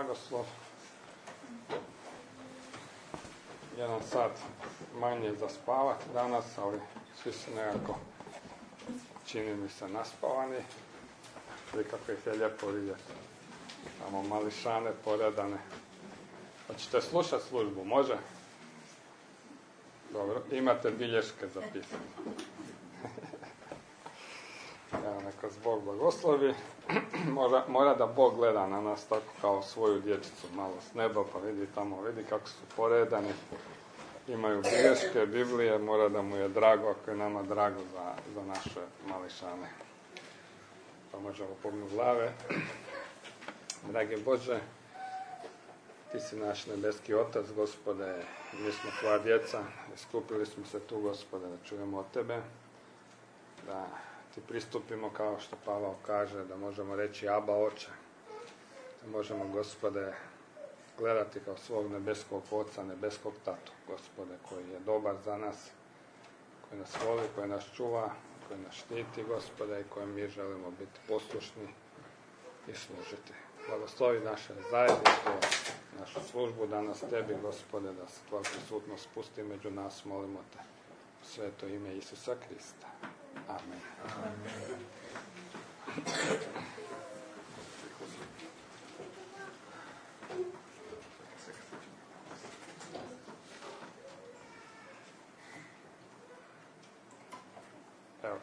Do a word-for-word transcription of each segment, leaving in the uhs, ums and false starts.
blagoslov. Jedan sat manje za spavati danas, ali svi su nekako, čini mi se, naspavani. I kako ih je lijepo vidjeti. Tamo mališane poredane. Hoćete slušati službu, može? Dobro, imate bilješke zapisane. Evo, neka Bog blagoslovi. Mora, mora da Bog gleda na nas tako kao svoju dječicu, malo s neba, pa vidi tamo, vidi kako su poredani. Imaju bilješke, Biblije, mora da mu je drago, ako je nama drago za, za naše mališane. Pa možemo pognuti glave. Dragi Bože, Ti si naš nebeski Otac, Gospode, mi smo Tvoja djeca, skupili smo se tu, Gospode, da čujemo od Tebe, da Ti pristupimo kao što Pavao kaže, da možemo reći Aba, Oče, da možemo, Gospode, gledati kao svog nebeskog Oca, nebeskog Tatu, Gospode, koji je dobar za nas, koji nas voli, koji nas čuva, koji nas štiti, Gospode, i kojem mi želimo biti poslušni i služiti. Blagoslovi naše zajedništvo, našu službu danas Tebi, Gospode, da se Tvoja prisutnost spusti među nas, molimo Te. U sveto ime Isusa Krista. Amen. Amen. Evo.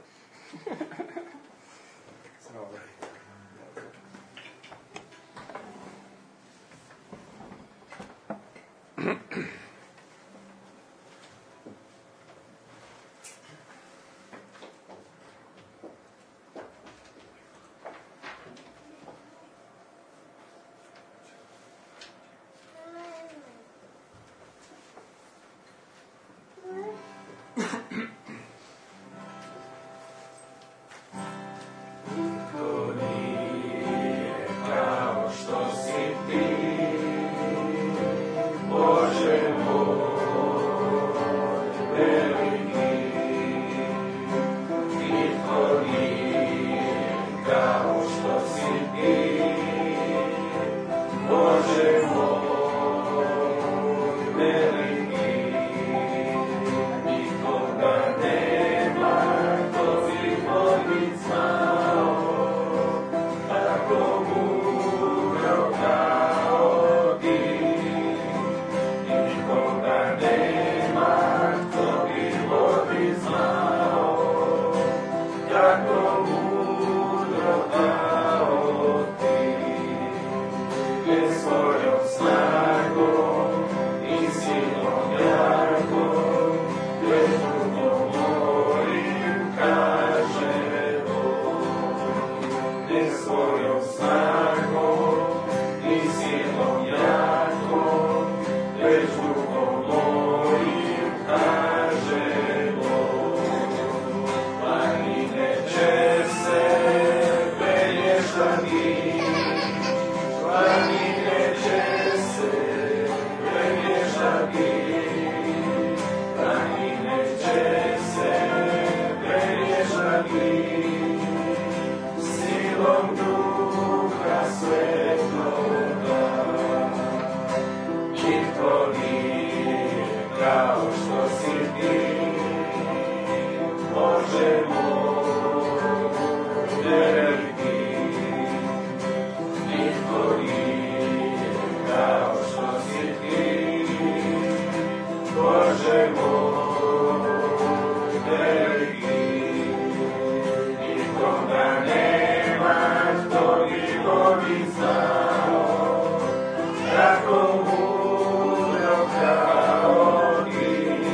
Jako mudro kao ti.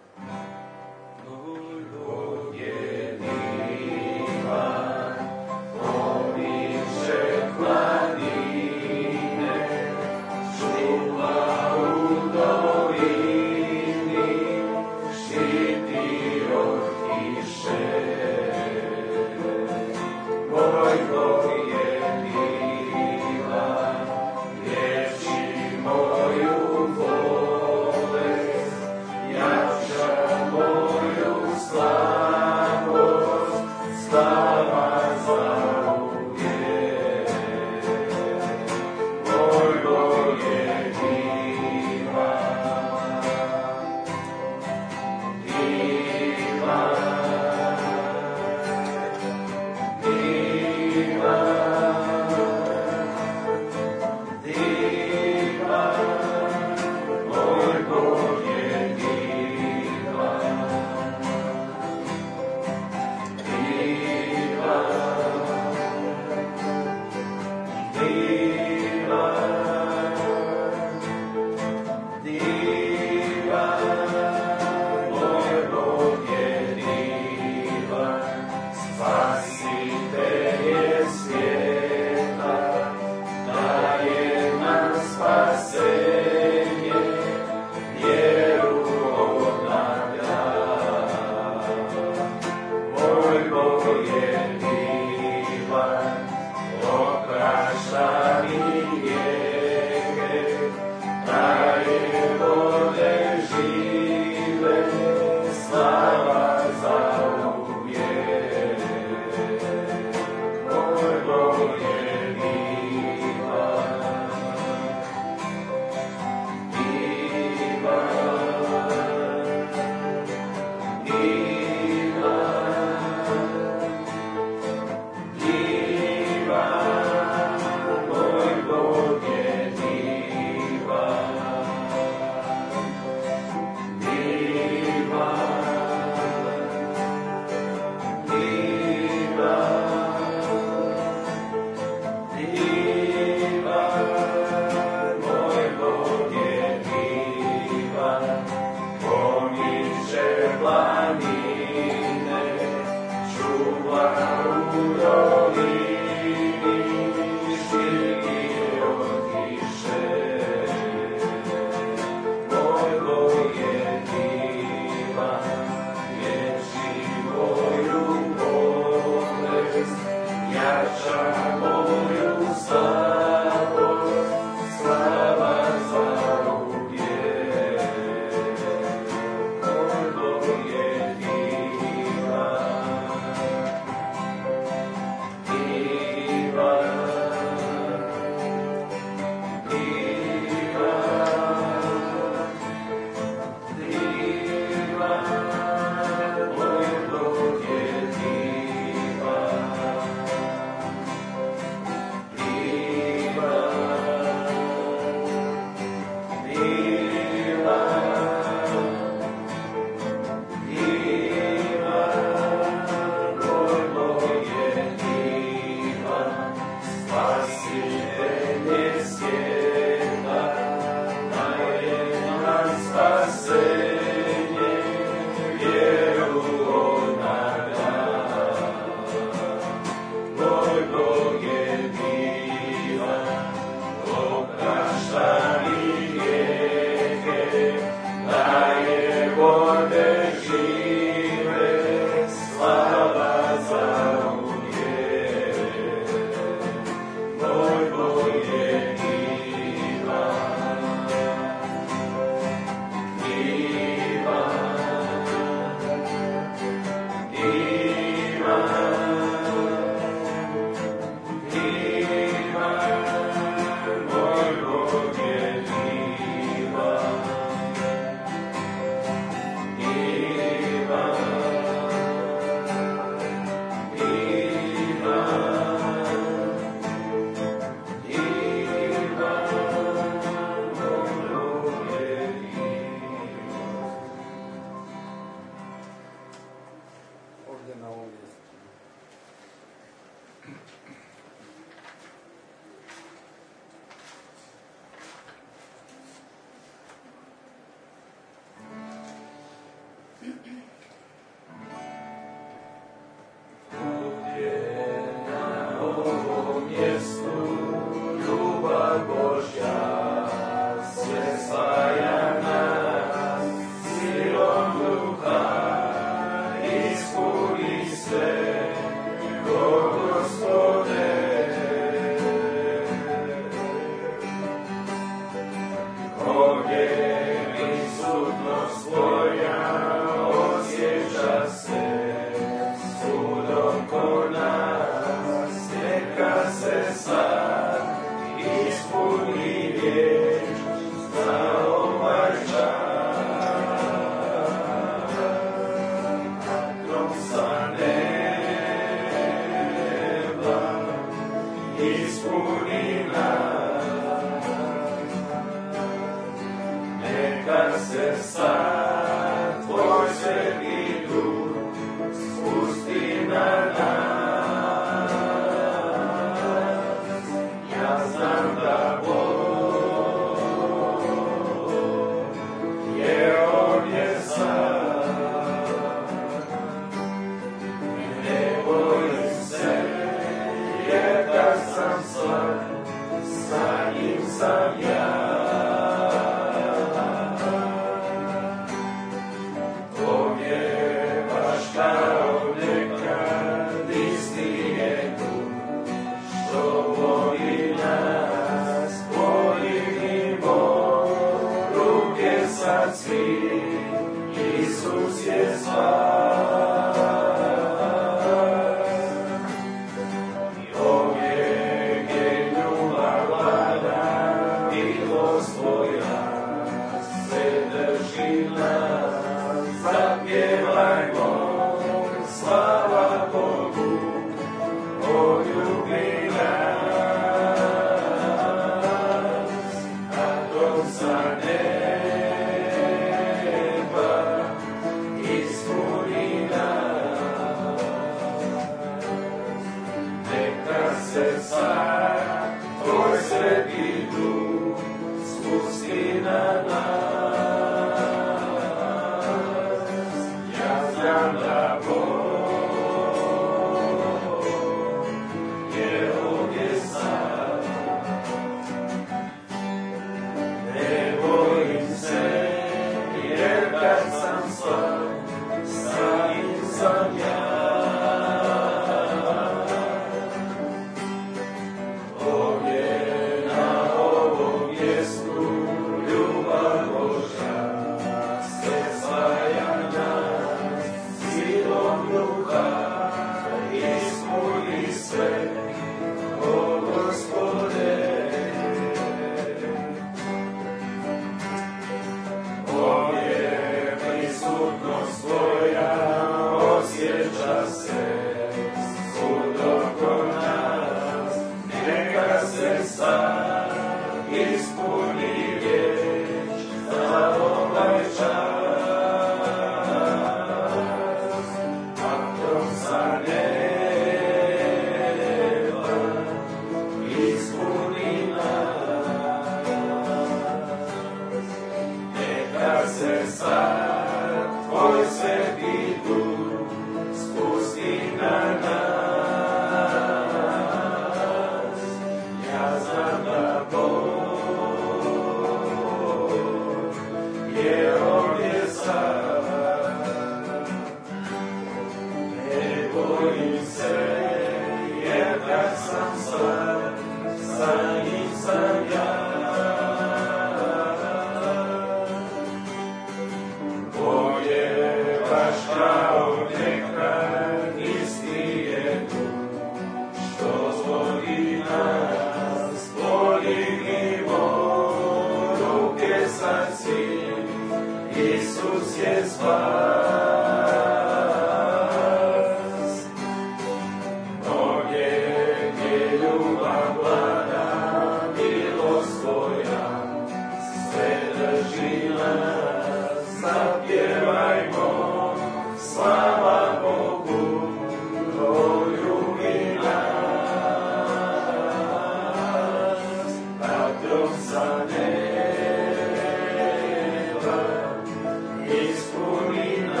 Ispuni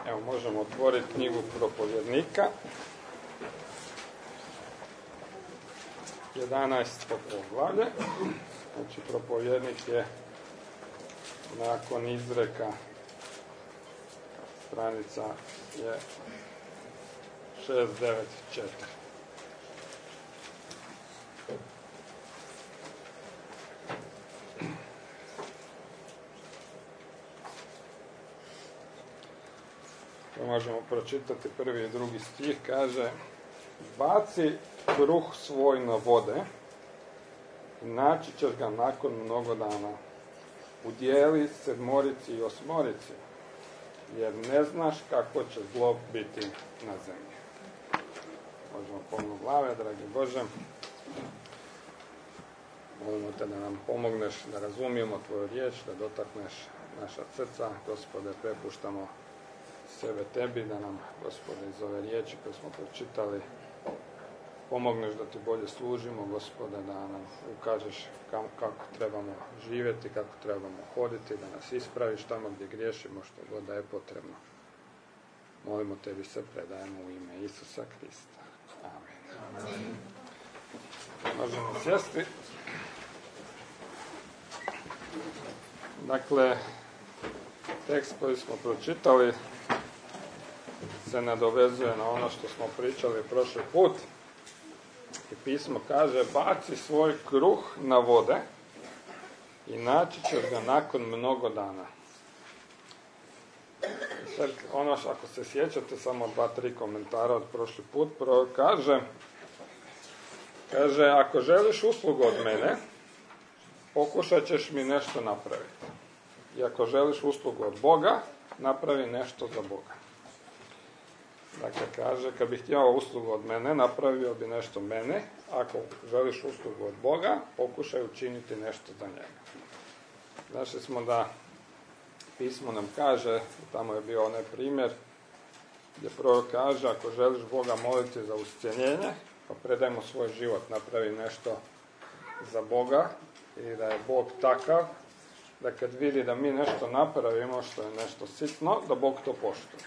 Evo, možemo otvoriti knjigu Propovjednika. jedanaesto poglavlje. Znači, Propovjednik je nakon izreka, stranica je šest devet četiri. Možemo pročitati prvi i drugi stih, kaže: baci kruh svoj na vode i naći ćeš ga nakon mnogo dana. Udjeli sedmorici i osmorici, jer ne znaš kako će zlo biti na zemlji. Možemo pomognuti glave, dragi Bože. Molimo te da nam pomogneš da razumijemo tvoju riječ, da dotakneš naša srca. Gospode, prepuštamo sebe tebi, da nam, Gospode, iz ove riječi koje smo pročitali pomogneš da ti bolje služimo, Gospode, da nam ukažeš kam, kako trebamo živjeti, kako trebamo hoditi, da nas ispraviš tamo gdje griješimo, što god da je potrebno. Molimo tebi, se predajemo u ime Isusa Krista. Amen. Amen. Možemo sjesti. Dakle, tekst koji smo pročitali se nadovezuje na ono što smo pričali prošli put. I pismo kaže: baci svoj kruh na vode i naći ćeš ga nakon mnogo dana. I sad, ono, ako se sjećate, samo dva, tri komentara od prošli put, prvo kaže, kaže, ako želiš uslugu od mene, pokušat ćeš mi nešto napraviti. I ako želiš uslugu od Boga, napravi nešto za Boga. Dakle, kaže, kad bih htio uslugu od mene, napravio bi nešto mene. Ako želiš uslugu od Boga, pokušaj učiniti nešto za njega. Znači smo da pismo nam kaže, tamo je bio onaj primjer, gdje prvo kaže, ako želiš Boga moliti za uscjenjenje, pa predajmo svoj život, napravi nešto za Boga i da je Bog takav, da kad vidi da mi nešto napravimo što je nešto sitno, da Bog to poštuje.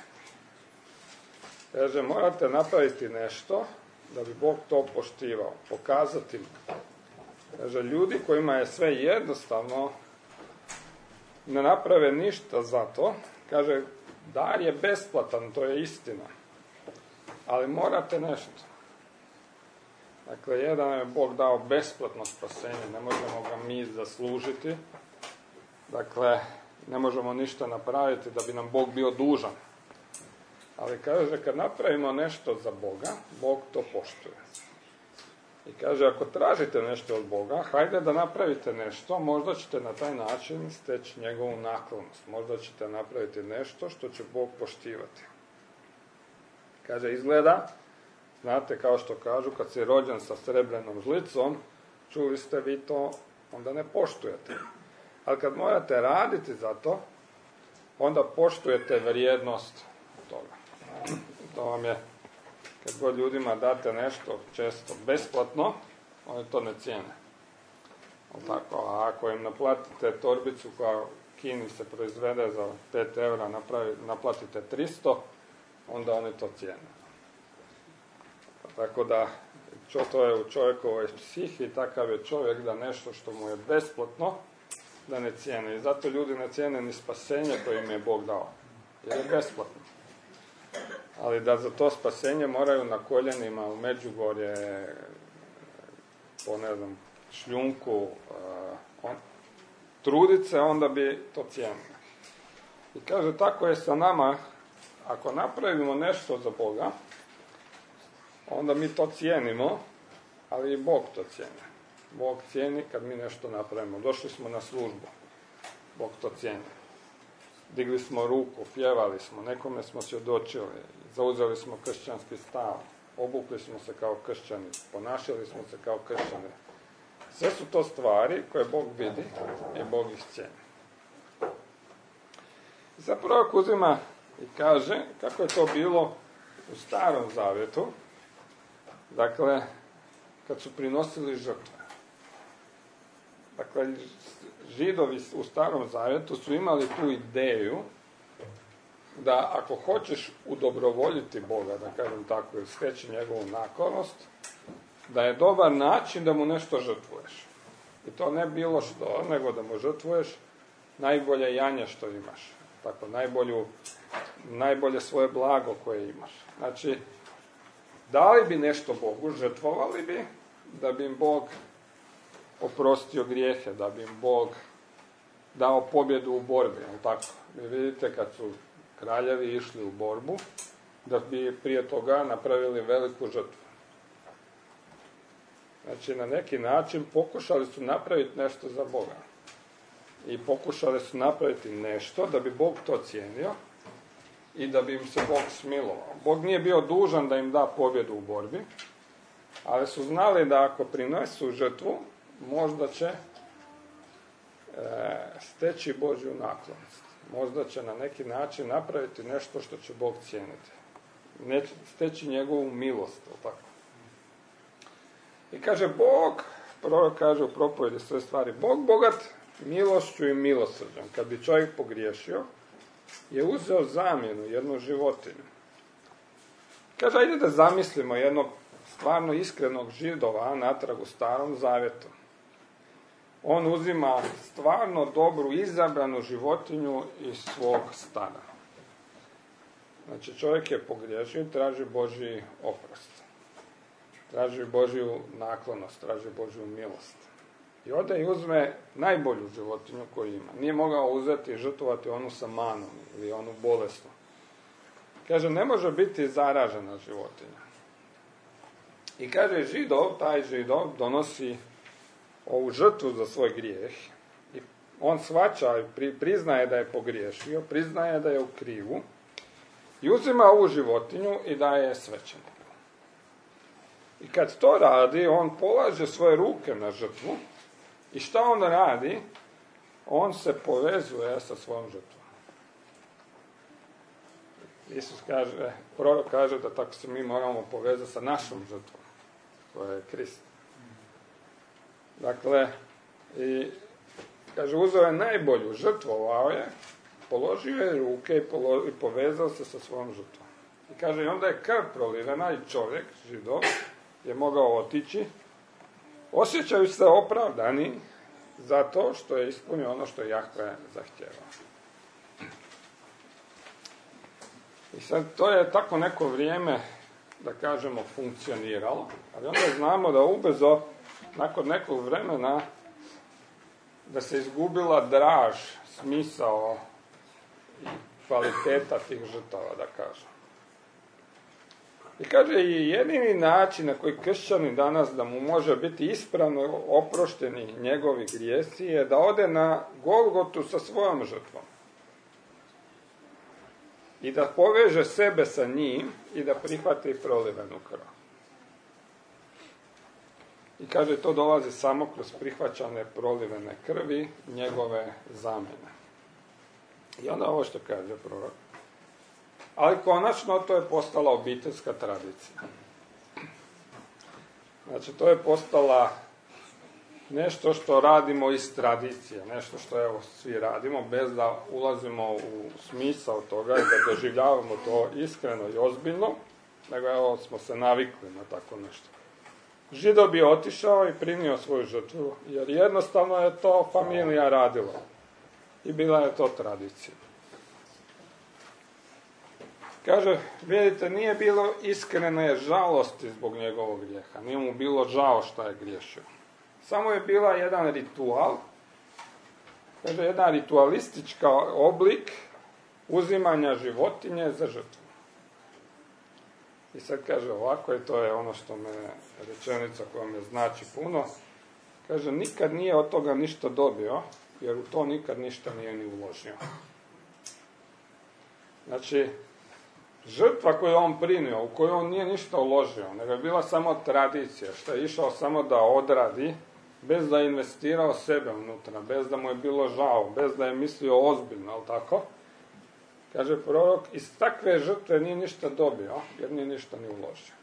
Kaže, morate napraviti nešto da bi Bog to poštivao, pokazati. Kaže, ljudi kojima je sve jednostavno, ne naprave ništa za to. Kaže, dar je besplatan, to je istina. Ali morate nešto. Dakle, jedan je Bog dao besplatno spasenje, ne možemo ga mi zaslužiti. Dakle, ne možemo ništa napraviti da bi nam Bog bio dužan. Ali kaže, kad napravimo nešto za Boga, Bog to poštuje. I kaže, ako tražite nešto od Boga, hajde da napravite nešto, možda ćete na taj način steći njegovu naklonost. Možda ćete napraviti nešto što će Bog poštivati. Kaže, izgleda, znate, kao što kažu, kad si rođen sa srebrenom žlicom, čuli ste vi to, onda ne poštujete. Ali kad morate raditi za to, onda poštujete vrijednost toga. To vam je, kad god ljudima date nešto često besplatno, oni to ne cijene. Tako, a ako im naplatite torbicu koja u Kini se proizvede za pet eura, napravi, naplatite tristo, onda oni to cijene. Tako da, to je u čovjekovoj psihi, takav je čovjek da nešto što mu je besplatno, da ne cijene. I zato ljudi ne cijene ni spasenje koje im je Bog dao, jer je besplatno. Ali da za to spasenje moraju na koljenima u Međugorje, po ne znam, šljunku, uh, on, trudit se, onda bi to cijenili. I kaže, tako je sa nama, ako napravimo nešto za Boga, onda mi to cijenimo, ali i Bog to cijeni. Bog cijeni kad mi nešto napravimo. Došli smo na službu, Bog to cijeni. Digli smo ruku, pjevali smo, nekome smo svjedočili, zauzeli smo kršćanski stav, obukli smo se kao kršćani, ponašali smo se kao kršćani. Sve su to stvari koje Bog vidi i Bog ih cijeni. Sad prorok uzima i kaže kako je to bilo u Starom Zavjetu, dakle, kad su prinosili žrtve. Dakle, Židovi u Starom Zavjetu su imali tu ideju da ako hoćeš udobrovoljiti Boga, da kažem tako, ili steći njegovu naklonost, da je dobar način da mu nešto žrtvuješ. I to ne bilo što, nego da mu žrtvuješ najbolje janje što imaš. Tako, najbolju, najbolje svoje blago koje imaš. Znači, dali bi nešto Bogu, žrtvovali bi, da bi im Bog oprostio grijehe, da bi im Bog dao pobjedu u borbi. Tako, vi vidite kad su kraljevi išli u borbu, da bi prije toga napravili veliku žrtvu. Znači, na neki način pokušali su napraviti nešto za Boga. I pokušali su napraviti nešto da bi Bog to cijenio i da bi im se Bog smilovao. Bog nije bio dužan da im da pobjedu u borbi, ali su znali da ako prinesu žrtvu, možda će e, steći Božju naklonost. Možda će na neki način napraviti nešto što će Bog cijeniti. Ne steći njegovu milost, tako. I kaže Bog, prorok kaže u propovjedi sve stvari, Bog bogat milošću i milosrđem. Kad bi čovjek pogriješio, je uzeo zamjenu, jednu životinju. Kaže, ajde da zamislimo jednog stvarno iskrenog Židova natrag u Starom Zavjetu. On uzima stvarno dobru, izabranu životinju iz svog stada. Znači, čovjek je pogriješio i traži Božji oprost. Traži Božju naklonost, traži Božju milost. I ode i uzme najbolju životinju koju ima. Nije mogao uzeti i žrtvovati onu sa manom ili onu bolesnu. Kaže, ne može biti zaražena životinja. I kaže, Židov, taj Židov donosi ovu žrtvu za svoj grijeh. I on shvaća i priznaje da je pogriješio, priznaje da je u krivu. I uzima ovu životinju i daje svećeniku. I kad to radi, on polaže svoje ruke na žrtvu. I šta on radi? On se povezuje sa svojom žrtvom. Isus kaže, prorok kaže da tako se mi moramo povezati sa našom žrtvom. To je Krist. Dakle, i kaže, uzeo je najbolju, žrtvovao je, položio je ruke i, polo, i povezao se sa svojom žrtvom. I kaže, i onda je krv prolivena i čovjek, Židov, je mogao otići, osjećaju se opravdani zato što je ispunio ono što je Jahve zahtjevao. I sad to je tako neko vrijeme, da kažemo, funkcioniralo, ali onda znamo da ubrzo, nakon nekog vremena, da se izgubila draž, smisao i kvaliteta tih žrtava, da kažem. I kaže, i jedini način na koji kršćanin danas da mu može biti ispravno oprošteni njegovi grijesi je da ode na Golgotu sa svojom žrtvom. I da poveže sebe sa njim i da prihvati prolivenu krv. I kaže, to dolazi samo kroz prihvaćane prolivene krvi njegove zamjene. I onda ovo što kaže prorok. Ali konačno to je postala obiteljska tradicija. Znači, to je postala nešto što radimo iz tradicije, nešto što evo svi radimo, bez da ulazimo u smisao toga i da doživljavamo to iskreno i ozbiljno, nego evo smo se navikli na tako nešto. Židov bi otišao i primio svoju žrtvu, jer jednostavno je to familija radila. I bila je to tradicija. Kaže, vidite, nije bilo iskrene žalosti zbog njegovog grijeha. Nije mu bilo žao šta je griješio. Samo je bila jedan ritual, kaže, jedan ritualistički oblik uzimanja životinje za žrtvu. I sad kaže ovako, i to je ono što me, rečenica koja me znači puno, kaže, nikad nije od toga ništa dobio, jer u to nikad ništa nije ni uložio. Znači, žrtva koju on prinio, u koju on nije ništa uložio, nego je bila samo tradicija, što je išao samo da odradi, bez da je investirao sebe unutra, bez da mu je bilo žao, bez da je mislio ozbiljno, ali tako? Kaže prorok, iz takve žrtve nije ništa dobio, jer nije ništa ni uložio.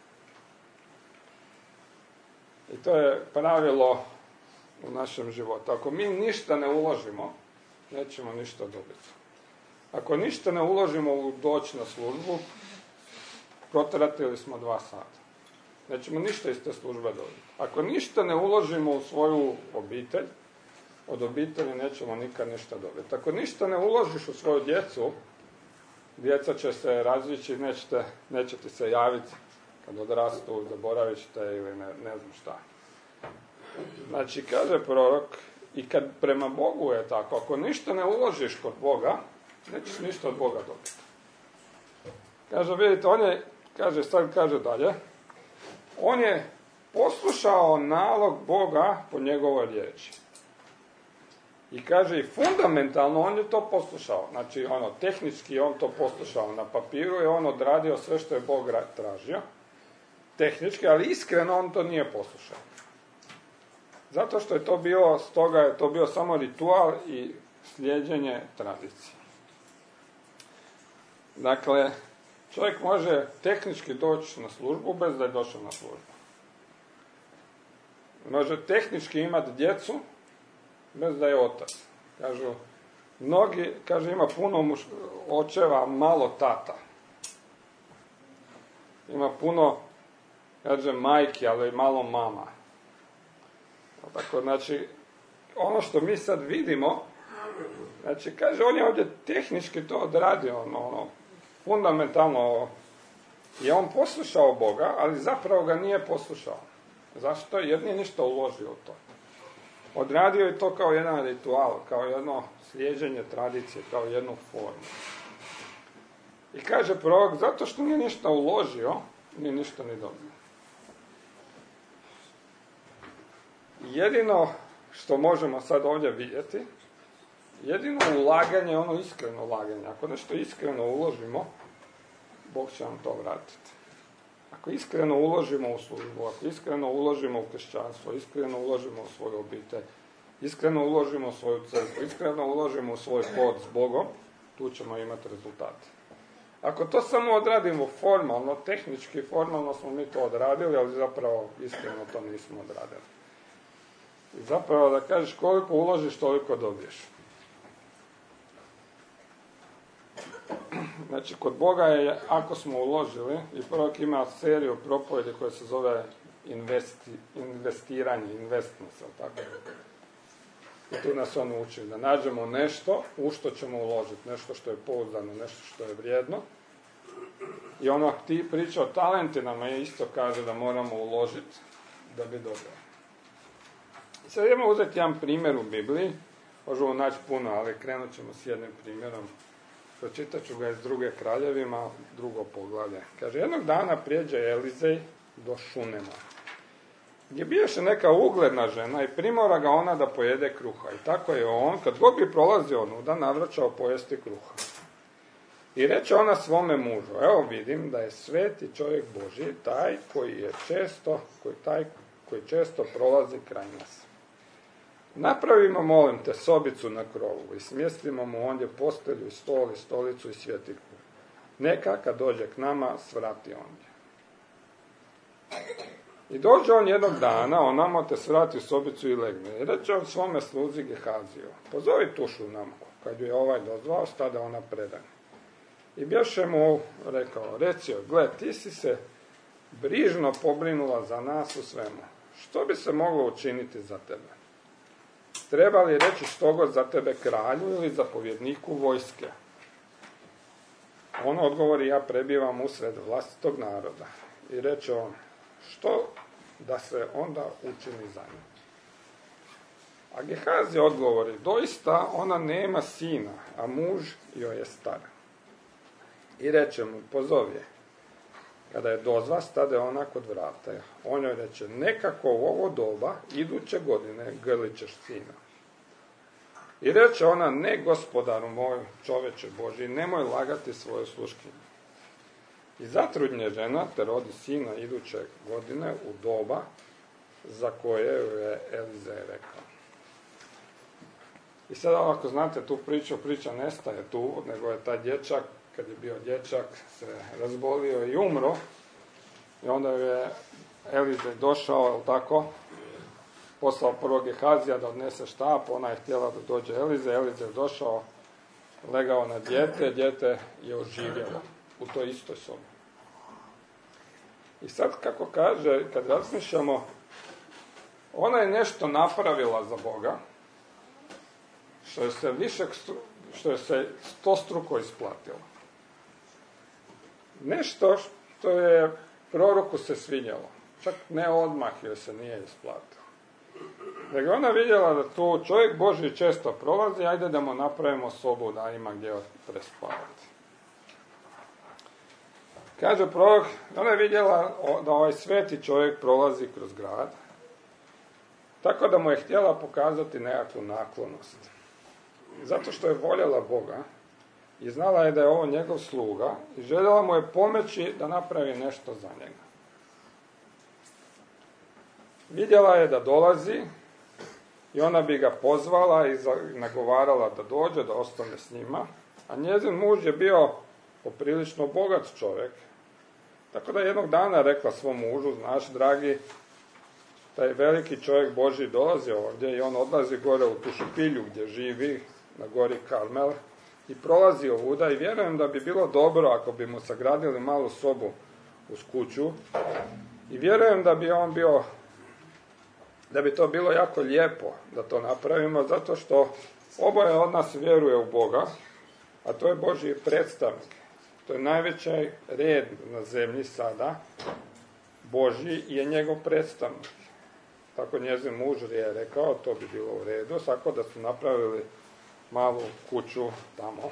I to je pravilo u našem životu. Ako mi ništa ne uložimo, nećemo ništa dobiti. Ako ništa ne uložimo u doći na službu, protratili smo dva sata. Nećemo ništa iz te službe dobiti. Ako ništa ne uložimo u svoju obitelj, od obitelji nećemo nikad ništa dobiti. Ako ništa ne uložiš u svoju djecu, djeca će se razvići, nećete, neće ti se javiti kad odrastu, zaboravit ćete ili ne, ne znam šta. Znači, kaže prorok, i kad prema Bogu je tako, ako ništa ne uložiš kod Boga, nećeš ništa od Boga dobiti. Kaže, vidite, on je, kaže, sad kaže dalje, on je poslušao nalog Boga po njegovoj riječi. I kaže, i fundamentalno on je to poslušao. Znači, ono, tehnički on to poslušao. Na papiru je on odradio sve što je Bog tražio. Tehnički, ali iskreno on to nije poslušao. Zato što je to bio, stoga je to bio samo ritual i slijeđenje tradicije. Dakle, čovjek može tehnički doći na službu bez da je došao na službu. Može tehnički imati djecu bez da je otac. Kažu, mnogi, kaže, ima puno muš, očeva, malo tata. Ima puno, kaže, majki, ali malo mama. Tako, znači, ono što mi sad vidimo, znači, kaže, on je ovdje tehnički to odradio, ono, ono, fundamentalno je on poslušao Boga, ali zapravo ga nije poslušao. Zašto? Jer nije ništa uložio u to. Odradio je to kao jedan ritual, kao jedno slijeđenje tradicije, kao jednu formu. I kaže prorok, zato što nije ništa uložio, nije ništa ni dobio. Jedino što možemo sad ovdje vidjeti, jedino ulaganje, ono iskreno ulaganje. Ako nešto iskreno uložimo, Bog će nam to vratiti. Ako iskreno uložimo u službu, ako iskreno uložimo u kršćanstvo, iskreno uložimo u svoju obitelj, iskreno uložimo u svoju crkvu, iskreno uložimo u svoj put s Bogom, tu ćemo imati rezultate. Ako to samo odradimo formalno, tehnički, formalno smo mi to odradili, ali zapravo iskreno to nismo odradili. I zapravo da kažeš koliko uložiš, toliko dobiješ. Znači, kod Boga je, ako smo uložili, i prorok ima seriju propovjedi koja se zove investi, investiranje, investments, tako. I tu nas on uči da nađemo nešto u što ćemo uložiti, nešto što je pouzdano, nešto što je vrijedno. I ono, ti priča o talentima je isto kaže da moramo uložiti da bi dobili. I sad idemo uzeti jedan primjer u Bibliji, možemo naći puno, ali krenut ćemo s jednim primjerom. Pročitat ću ga iz druge kraljevima, drugo poglavlje. Kaže, jednog dana prijeđe Elizej do Šunema, gdje biješe neka ugledna žena i primora ga ona da pojede kruha. I tako je on, kad god bi prolazio onuda, navraćao pojesti kruha. I reče ona svome mužu, evo vidim da je sveti čovjek Božji, taj koji je često, koji, taj koji često prolazi kraj nas. Napravimo, molim te, sobicu na krovu i smjestimo mu ondje postelju i stol i stolicu i svjetiljku. Neka, kad dođe k nama, svrati ondje. I dođe on jednog dana, onamo te svrati u sobicu i legne. I reče on svome sluzi Gehaziju, pozovi tu Šunamku. Kad ju je ovaj dozvao, stada ona predan. I bješe mu rekao, reci joj, gle, ti si se brižno pobrinula za nas u svemu. Što bi se moglo učiniti za tebe? Treba li reći štogod za tebe kralju ili zapovjedniku vojske? On odgovori, ja prebivam usred vlastitog naroda. I reče on, što da se onda učini za nju? A Gehazi odgovori, doista ona nema sina, a muž joj je star. I reče mu, pozovi je. Kada je dozva, stade ona kod vrata. On joj reče, nekako u ovo doba, iduće godine, grlit ćeš sina. I reče ona, ne gospodaru moj, čoveče Božji, nemoj lagati svoju sluškinju. I zatrudnje žena, te rodi sina iduće godine u doba za koje je Elizej rekao. I sad ako znate tu priču, priča nestaje tu, nego je taj dječak, kad je bio dječak, se razbolio i umro. I onda je Elizej došao, tako, poslao prvog Gehazija da odnese štap, ona je htjela da dođe Elizej, Elizej je došao, legao na dijete, dijete je oživjelo u toj istoj sobi. I sad kako kaže, kad razmišljamo, ona je nešto napravila za Boga, što je se više, što je se stostruko isplatilo. Nešto što je proroku se svidjelo, čak ne odmah jer se nije isplatilo. Nego ona vidjela da tu čovjek Božji često prolazi, ajde da mu napravimo sobu da ima gdje prespavati. Kaže prorok, ona je vidjela da ovaj sveti čovjek prolazi kroz grad, tako da mu je htjela pokazati nekakvu naklonost. Zato što je voljela Boga i znala je da je ovo njegov sluga i željela mu je pomoći da napravi nešto za njega. Vidjela je da dolazi i ona bi ga pozvala i nagovarala da dođe, da ostane s njima, a njezin muž je bio poprilično bogat čovjek, tako da jednog dana rekla svom mužu, znaš dragi, taj veliki čovjek Božji dolazi ovdje i on odlazi gore u tu špilju gdje živi, na gori Karmel, i prolazi ovuda i vjerujem da bi bilo dobro ako bi mu sagradili malu sobu uz kuću i vjerujem da bi on bio, da bi to bilo jako lijepo da to napravimo, zato što oboje od nas vjeruje u Boga, a to je Božji predstavnik. To je najveći red na zemlji sada, Božji je njegov predstavnik. Tako njezin muž je rekao, to bi bilo u redu, tako da su napravili malu kuću tamo.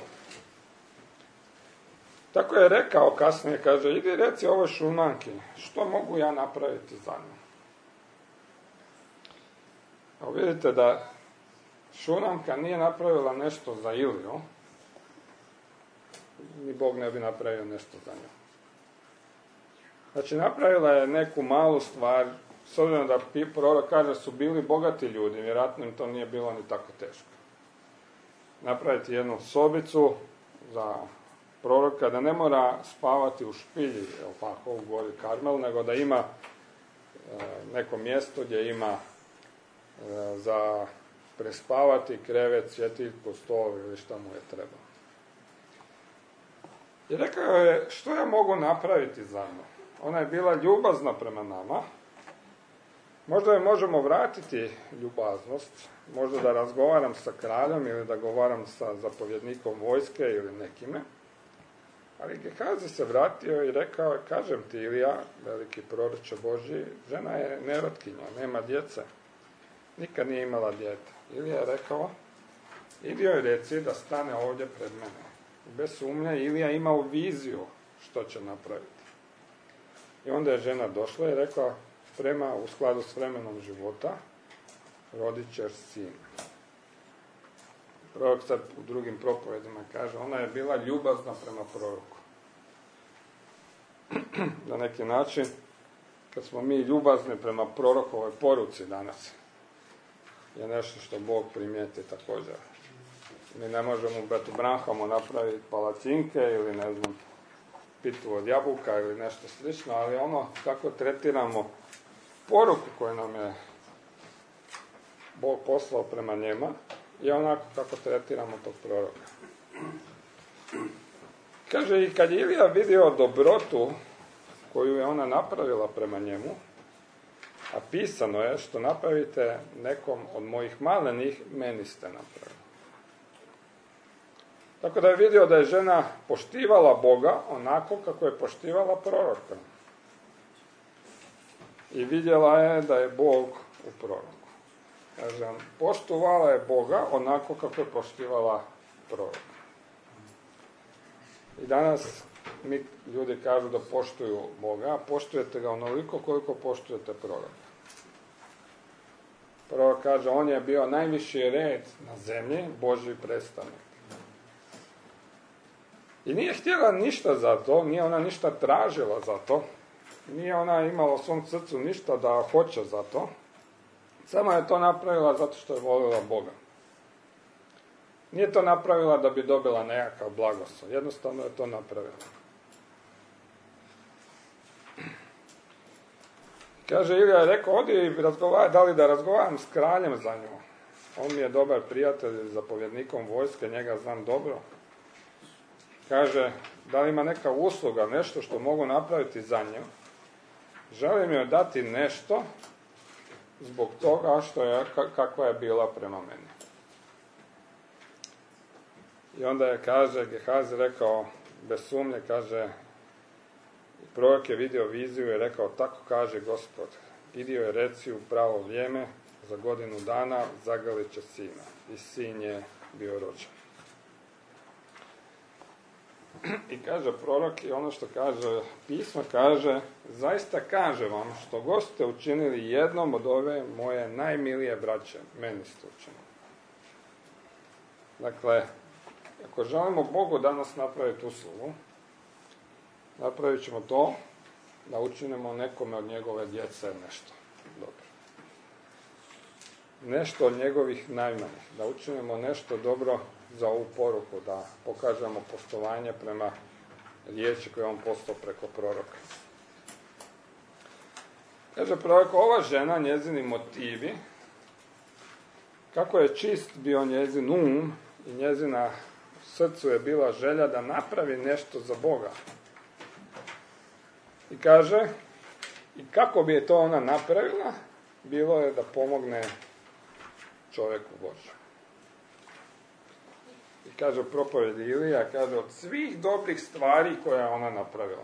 Tako je rekao kasnije, kaže, idi reci ovoj Šunamki, što mogu ja napraviti za nju? Evo vidite da Šunamka nije napravila nešto za Iliju, ni Bog ne bi napravio nešto za nju. Znači, napravila je neku malu stvar, s obzirom da prorok kaže su bili bogati ljudi, vjerojatno im to nije bilo ni tako teško. Napraviti jednu sobicu za proroka, da ne mora spavati u špilji, jel tako, u gori Karmel, nego da ima e, neko mjesto gdje ima e, za prespavati krevet, svjetiljku, stol ili šta mu je trebalo. I rekao je, što ja mogu napraviti za nju? Ona je bila ljubazna prema nama. Možda je možemo vratiti ljubaznost, možda da razgovaram sa kraljem ili da govaram sa zapovjednikom vojske ili nekime. Ali Gehazi se vratio i rekao je, kažem ti Ilija, veliki proroče Božji, žena je nerotkinja, nema djece. Nikad nije imala dijete. Ilija je rekao, idi joj reci da stane ovdje pred mene. Bez sumnje Ilija imao viziju što će napraviti. I onda je žena došla i rekla, prema, u skladu s vremenom života, rodit ćeš sin. Prorok sad u drugim propovedima kaže, ona je bila ljubazna prema proroku. Na neki način, kad smo mi ljubazni prema prorokovoj poruci danas, je nešto što Bog primijeti također. Mi ne možemo u Betu Branhamu napraviti palacinke ili ne znam, pitu od jabuka ili nešto slično, ali ono kako tretiramo poruku koju nam je Bog poslao prema njima je onako kako tretiramo tog proroka. Kaže, i kad je Ilija vidio dobrotu koju je ona napravila prema njemu, a pisano je što napravite nekom od mojih malenih, meni ste napravili. Tako da je vidio da je žena poštivala Boga onako kako je poštivala proroka. I vidjela je da je Bog u proroku. Kaže, poštovala je Boga onako kako je poštivala proroka. I danas mi ljudi kažu da poštuju Boga, a poštujete ga onoliko koliko poštujete proroka. Prorok kaže, on je bio najviši red na zemlji, Božji predstavnik. I nije htjela ništa za to, nije ona ništa tražila za to, nije ona imala u svom srcu ništa da hoće za to, samo je to napravila zato što je volila Boga. Nije to napravila da bi dobila nekakav blagoslov, jednostavno je to napravila. Kaže, Ilija je rekao, odi i razgovaraj, da li da razgovaram s kraljem za nju. On mi je dobar prijatelj, zapovjednikom vojske, njega znam dobro. kaže, da li ima neka usluga, nešto što mogu napraviti za nju, želim joj dati nešto zbog toga što je, kakva je bila prema meni. I onda je, kaže, Gehazi rekao, bez sumnje, kaže, prorok je vidio viziju i rekao, tako kaže Gospod, idi joj reci u pravo vrijeme, za godinu dana zagalit će sina. I sin je bio rođen. I kaže prorok, i ono što kaže pismo, kaže, zaista kaže vam, što god ste učinili jednom od ove moje najmilije braće, meni ste učinili. Dakle, ako želimo Bogu danas napraviti uslugu, napravit ćemo to da učinimo nekome od njegove djece nešto dobro. Nešto od njegovih najmanjih. Da učinimo nešto dobro za ovu poruku, da pokažemo poštovanje prema riječi koje on postao preko proroka. Kaže prorok, ova žena, njezini motivi, kako je čist bio njezin um i njezina srcu je bila želja da napravi nešto za Boga. I kaže, i kako bi je to ona napravila, bilo je da pomogne čovjeku Božju. I kaže u propovjedi Ilija, kaže, od svih dobrih stvari koje je ona napravila,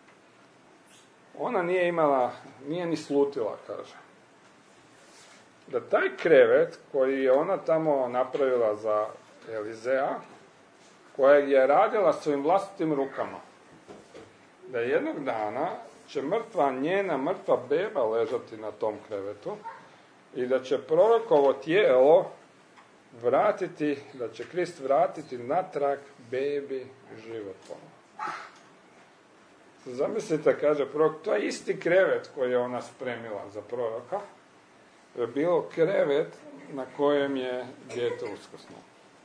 ona nije imala, nije ni slutila, kaže. Da taj krevet koji je ona tamo napravila za Elizea, kojeg je radila svojim vlastitim rukama, da jednog dana će mrtva, njena mrtva beba ležati na tom krevetu i da će prorokovo tijelo vratiti, da će Krist vratiti natrag bebi život ponovno. Zamislite, kaže prorok, to je isti krevet koji je ona spremila za proroka, je bilo krevet na kojem je dijete uskrsnulo.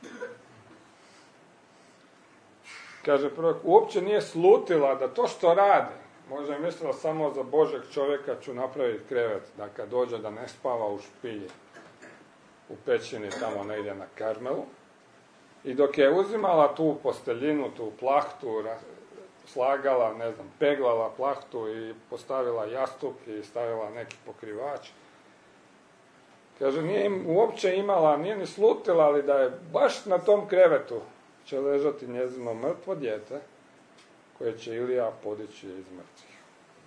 Kaže prorok, uopće nije slutila da to što radi, možda je mislila samo za Božeg čovjeka ću napraviti krevet, da kad dođe da ne spava u špilji, u pećini tamo negdje na Karmelu. I dok je uzimala tu posteljinu, tu plahtu, slagala, ne znam, peglala plahtu i postavila jastuk i stavila neki pokrivač. Kaže, nije im uopće imala, nije ni slutila, ali da je baš na tom krevetu će ležati njezino mrtvo dijete koje će Ilija podići iz mrtvih.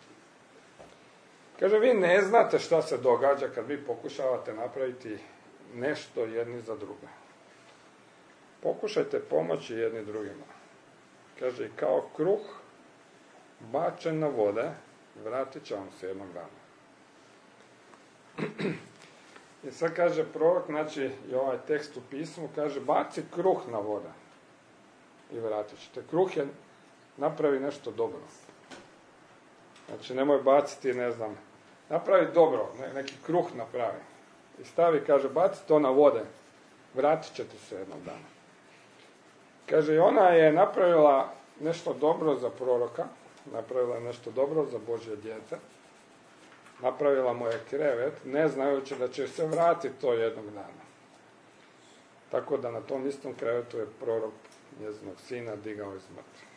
Kaže, vi ne znate šta se događa kad vi pokušavate napraviti nešto jedni za druge. Pokušajte pomoći jedni drugima. Kaže, i kao kruh bačen na vode, vratit će vam se jednog dana. I sad kaže prorok, znači i ovaj tekst u pismu, kaže, baci kruh na vode i vratit ćete. Kruh je napravi nešto dobro. Znači, nemoj baciti, ne znam, napravi dobro, ne, neki kruh napravi. I stavi, kaže, baci to na vode, vratit ćete se jednog dana. Kaže, i ona je napravila nešto dobro za proroka, napravila je nešto dobro za Božje dijete, napravila mu je krevet, ne znajući da će se vratiti to jednog dana. Tako da na tom istom krevetu je prorok njezinog sina digao iz mrtvih.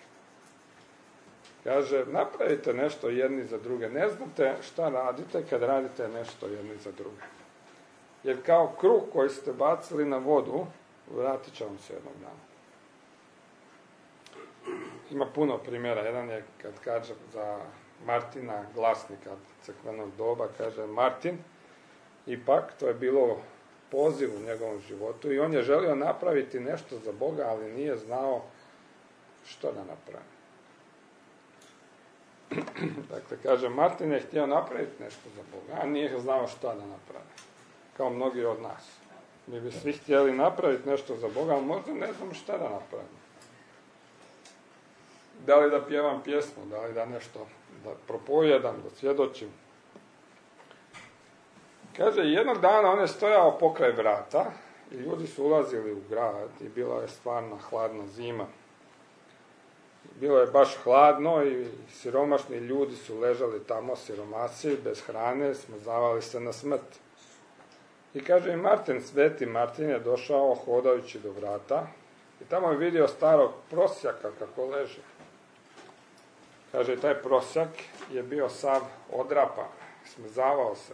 Kaže, napravite nešto jedni za druge. Ne znate šta radite kad radite nešto jedni za druge. Jer kao kruh koji ste bacili na vodu, vratit će vam se jednog dana. Ima puno primjera. Jedan je kad kaže za Martina, glasnika crkvenog doba, kaže Martin, ipak to je bilo poziv u njegovom životu i on je želio napraviti nešto za Boga, ali nije znao što da napravi. Dakle, kaže, Martin je htio napraviti nešto za Boga, a nije znao šta da napravi. Kao mnogi od nas. Mi bi svi htjeli napraviti nešto za Boga, ali možda ne znam šta da napravim. Da li da pjevam pjesmu, da li da nešto, da propovijedam, da svjedočim. Kaže, jednog dana on je stojao pokraj vrata i ljudi su ulazili u grad i bila je stvarno hladna zima. Bilo je baš hladno i siromašni ljudi su ležali tamo, siromasi, bez hrane, smrzavali se na smrt. I kaže i Martin, sveti Martin je došao hodajući do vrata I tamo je vidio starog prosjaka kako leži. Kaže, taj prosjak je bio sav odrapan, smrzavao se.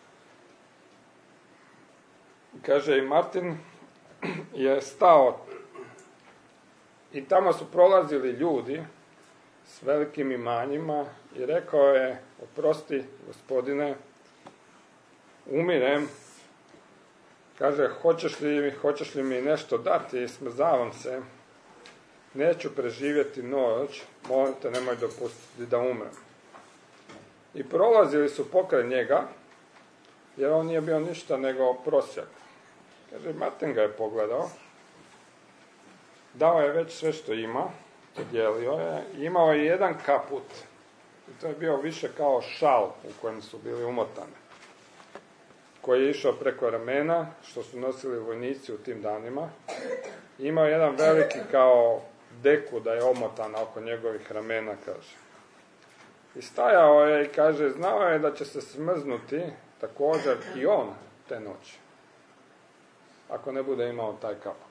Kaže, i Martin je stao i tamo su prolazili ljudi s velikim imanjima i rekao je, oprosti gospodine, umirem. Kaže, hoćeš li, hoćeš li mi nešto dati, smrzavam se, neću preživjeti noć, molim te, nemoj dopustiti da umrem. I prolazili su pokraj njega, jer on nije bio ništa nego prosjak. Kaže, Martin ga je pogledao, dao je već sve što ima, podijelio je, imao je jedan kaput, i to je bio više kao šal u kojem su bili umotani, koji je išao preko ramena, što su nosili vojnici u tim danima. Imao je jedan veliki kao deku da je omotana oko njegovih ramena, kaže. I stajao je i kaže, znao je da će se smrznuti također i on te noći, ako ne bude imao taj kaput.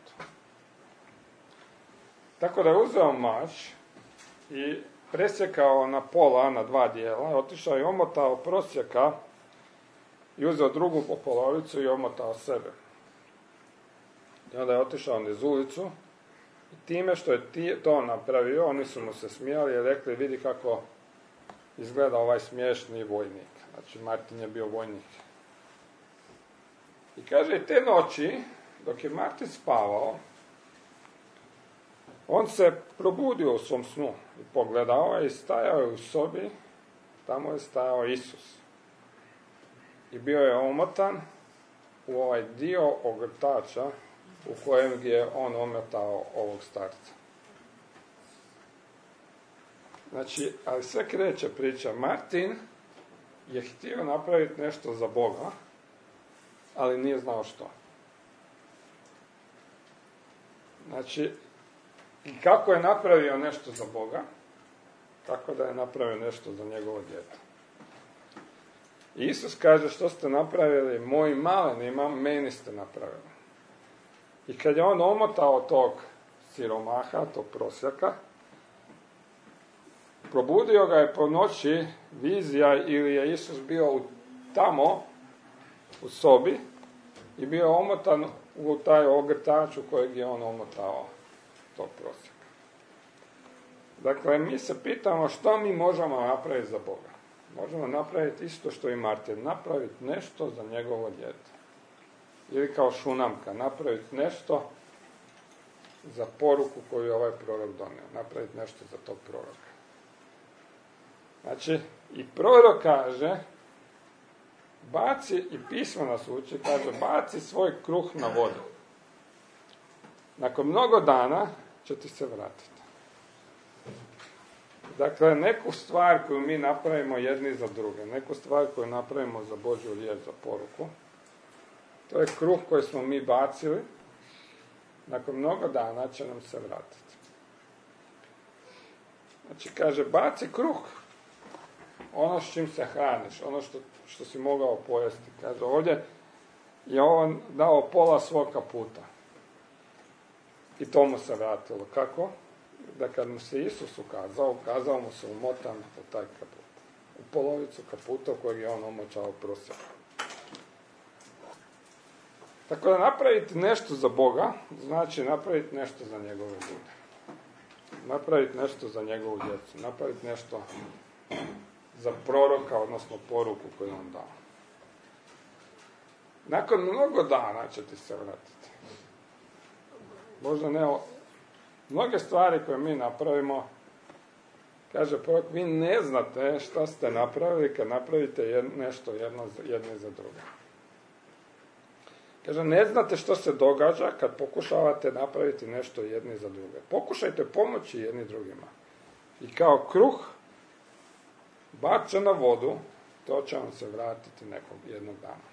Tako da je uzeo mač i presjekao na pola, na dva dijela, otišao i omotao prosjeka i uzeo drugu polovicu i omotao sebe. I onda je otišao niz ulicu i time što je to napravio, oni su mu se smijali i rekli, vidi kako izgleda ovaj smiješni vojnik. Znači, Martin je bio vojnik. I kaže, te noći, dok je Martin spavao, on se probudio u svom snu i pogledao je i stajao je u sobi, tamo je stajao Isus. I bio je omotan u ovaj dio ogrtača u kojem je on omotao ovog starca. Znači, ali sve kreće priča. Martin je htio napraviti nešto za Boga, ali nije znao što. Znači, i kako je napravio nešto za Boga, tako da je napravio nešto za njegovo dijete. I Isus kaže, što ste napravili mojim malenima, meni ste napravili. I kad je on omotao tog siromaha, tog prosjaka, probudio ga je po noći vizija, ili je Isus bio u, tamo u sobi i bio omotan u taj ogrtač u kojeg je on omotao tog prosjaka. Dakle, mi se pitamo što mi možemo napraviti za Boga. Možemo napraviti isto što i Martin, napraviti nešto za njegovo dijete. Ili kao Šunamka, napraviti nešto za poruku koju je ovaj prorok donio. Napraviti nešto za tog proroka. Znači, i prorok kaže, baci, i pismo nas uči, kaže, baci svoj kruh na vodu. Nakon mnogo dana će ti se vratiti. Dakle, neku stvar koju mi napravimo jedni za druge, neku stvar koju napravimo za Božju riječ, za poruku, to je kruh koji smo mi bacili, nakon mnogo dana će nam se vratiti. Znači, kaže, baci kruh, ono s čim se hraniš, ono što, što si mogao pojesti. Kaže, ovdje je on dao pola svog kaputa. I to mu se vratilo. Kako? Da kad mu se Isus ukazao, ukazao mu se umotan u taj kaput. U polovicu kaputa u kojeg je on omočao prosjak. Tako da napraviti nešto za Boga, znači napraviti nešto za njegove ljude. Napraviti nešto za njegovu djecu. Napraviti nešto za proroka, odnosno poruku koju on dao. Nakon mnogo dana će ti se vratiti. Možda ne, mnoge stvari koje mi napravimo, kaže prorok, vi ne znate šta ste napravili kad napravite jed, nešto jedno, jedne za druge. Kaže, ne znate što se događa kad pokušavate napraviti nešto jedni za druge. Pokušajte pomoći jedni drugima. I kao kruh bačen na vodu, to će vam se vratiti nekog jednog dana.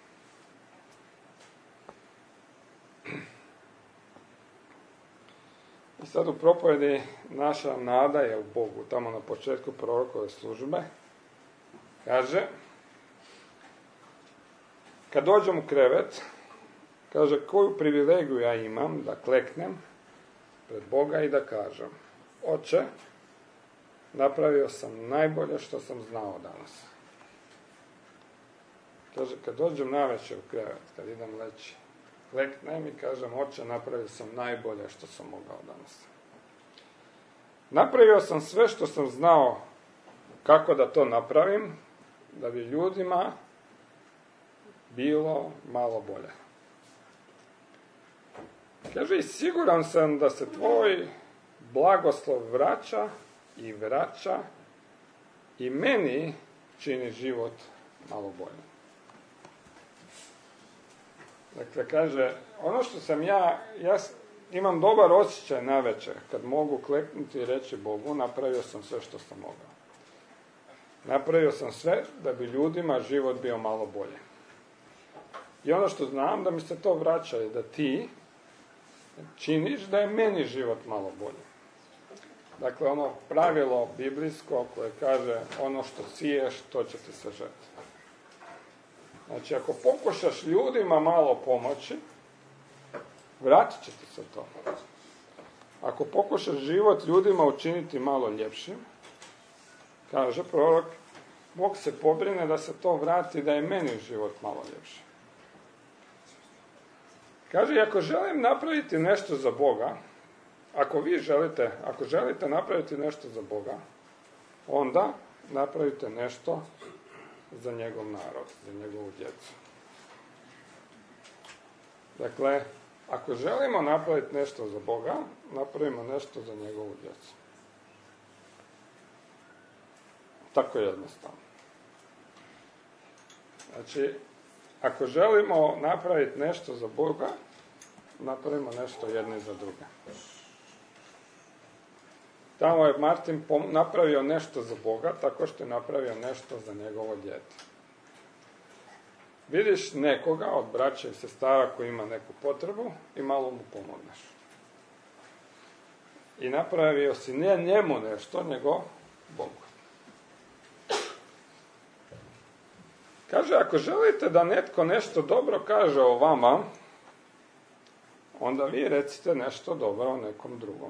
I sad u propovedi naša nada je u Bogu, tamo na početku prorokove službe, kaže, kad dođem u krevet, kaže, koju privilegiju ja imam da kleknem pred Boga i da kažem: Oče, napravio sam najbolje što sam znao danas. Kaže, kad dođem navečer u krevet, kad idem leći, kleknem i kažem: Oče, napravio sam najbolje što sam mogao danas. Napravio sam sve što sam znao kako da to napravim, da bi ljudima bilo malo bolje. Kaže, i siguran sam da se tvoj blagoslov vraća i vraća i meni čini život malo bolje. Dakle, kaže, ono što sam ja, ja imam dobar osjećaj navečer, kad mogu kleknuti i reći Bogu: napravio sam sve što sam mogao. Napravio sam sve da bi ljudima život bio malo bolje. I ono što znam, da mi se to vraća je da ti činiš da je meni život malo bolje. Dakle, ono pravilo biblijsko koje kaže: ono što siješ, to će ti se žeti. Znači, ako pokušaš ljudima malo pomoći, vratit će ti se to. Ako pokušaš život ljudima učiniti malo ljepšim, kaže prorok, Bog se pobrine da se to vrati, da je meni život malo ljepši. Kaže, ako želim napraviti nešto za Boga, ako vi želite, ako želite napraviti nešto za Boga, onda napravite nešto za njegov narod, za njegovu djecu. Dakle, ako želimo napraviti nešto za Boga, napravimo nešto za njegovu djecu. Tako jednostavno. Znači, ako želimo napraviti nešto za Boga, napravimo nešto jedni za druge. Tamo je Martin napravio nešto za Boga, tako što je napravio nešto za njegovo dijete. Vidiš nekoga od braća i sestara koji ima neku potrebu i malo mu pomogneš. I napravio si ne njemu nešto, nego Bogu. Kaže, ako želite da netko nešto dobro kaže o vama, onda vi recite nešto dobro o nekom drugom.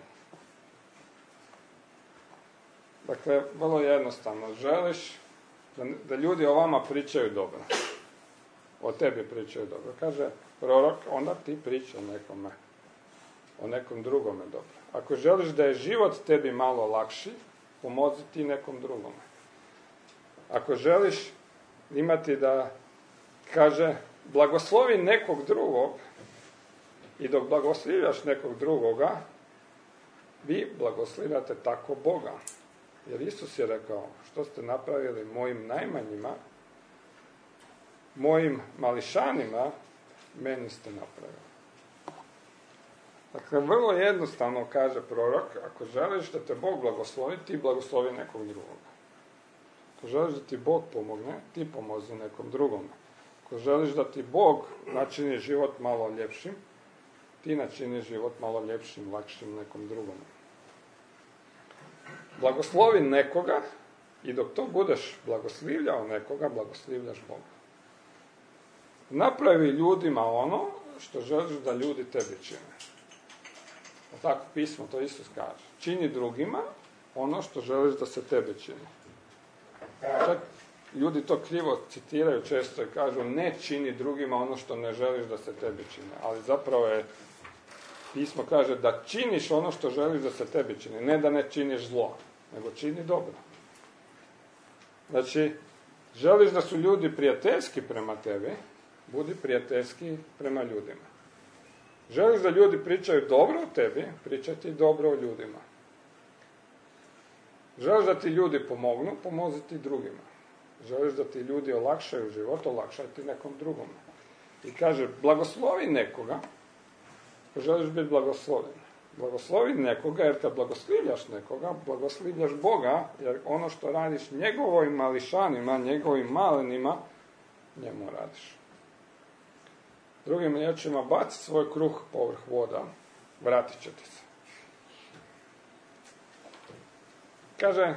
Dakle, vrlo jednostavno. Želiš da, da ljudi o vama pričaju dobro. O tebi pričaju dobro. Kaže prorok, onda ti priča nekome, o nekom drugome dobro. Ako želiš da je život tebi malo lakši, pomozi ti nekom drugome. Ako želiš imati da, kaže, blagoslovi nekog drugog, i dok blagoslivljaš nekog drugoga, vi blagoslivljate tako Boga. Jer Isus je rekao, što ste napravili mojim najmanjima, mojim mališanima, meni ste napravili. Dakle, vrlo jednostavno kaže prorok, ako želiš da te Bog blagoslovi, ti blagoslovi nekog drugoga. Ako želiš da ti Bog pomogne, ti pomozi nekom drugome. Ako želiš da ti Bog načini život malo ljepšim, ti načini život malo ljepšim, lakšim nekom drugome. Blagoslovi nekoga i dok to budeš blagoslivljao nekoga, blagoslivljaš Boga. Napravi ljudima ono što želiš da ljudi tebi čine. O tako pismo to Isus kaže. Čini drugima ono što želiš da se tebi čini. Čak ljudi to krivo citiraju često i kažu ne čini drugima ono što ne želiš da se tebi čini. Ali zapravo je pismo kaže da činiš ono što želiš da se tebi čini. Ne da ne činiš zlo, nego čini dobro. Znači, želiš da su ljudi prijateljski prema tebi, budi prijateljski prema ljudima. Želiš da ljudi pričaju dobro o tebi, pričaj ti dobro o ljudima. Želiš da ti ljudi pomognu, pomozi ti drugima. Želiš da ti ljudi olakšaju život, olakšaj ti nekom drugom. I kaže, blagoslovi nekoga, želiš biti blagosloven. Blagoslovi nekoga, jer kad blagoslivljaš nekoga, blagoslivljaš Boga, jer ono što radiš njegovim mališanima, njegovim malenima, njemu radiš. Drugim riječima, baci svoj kruh povrh voda, vratit će ti se. Kaže,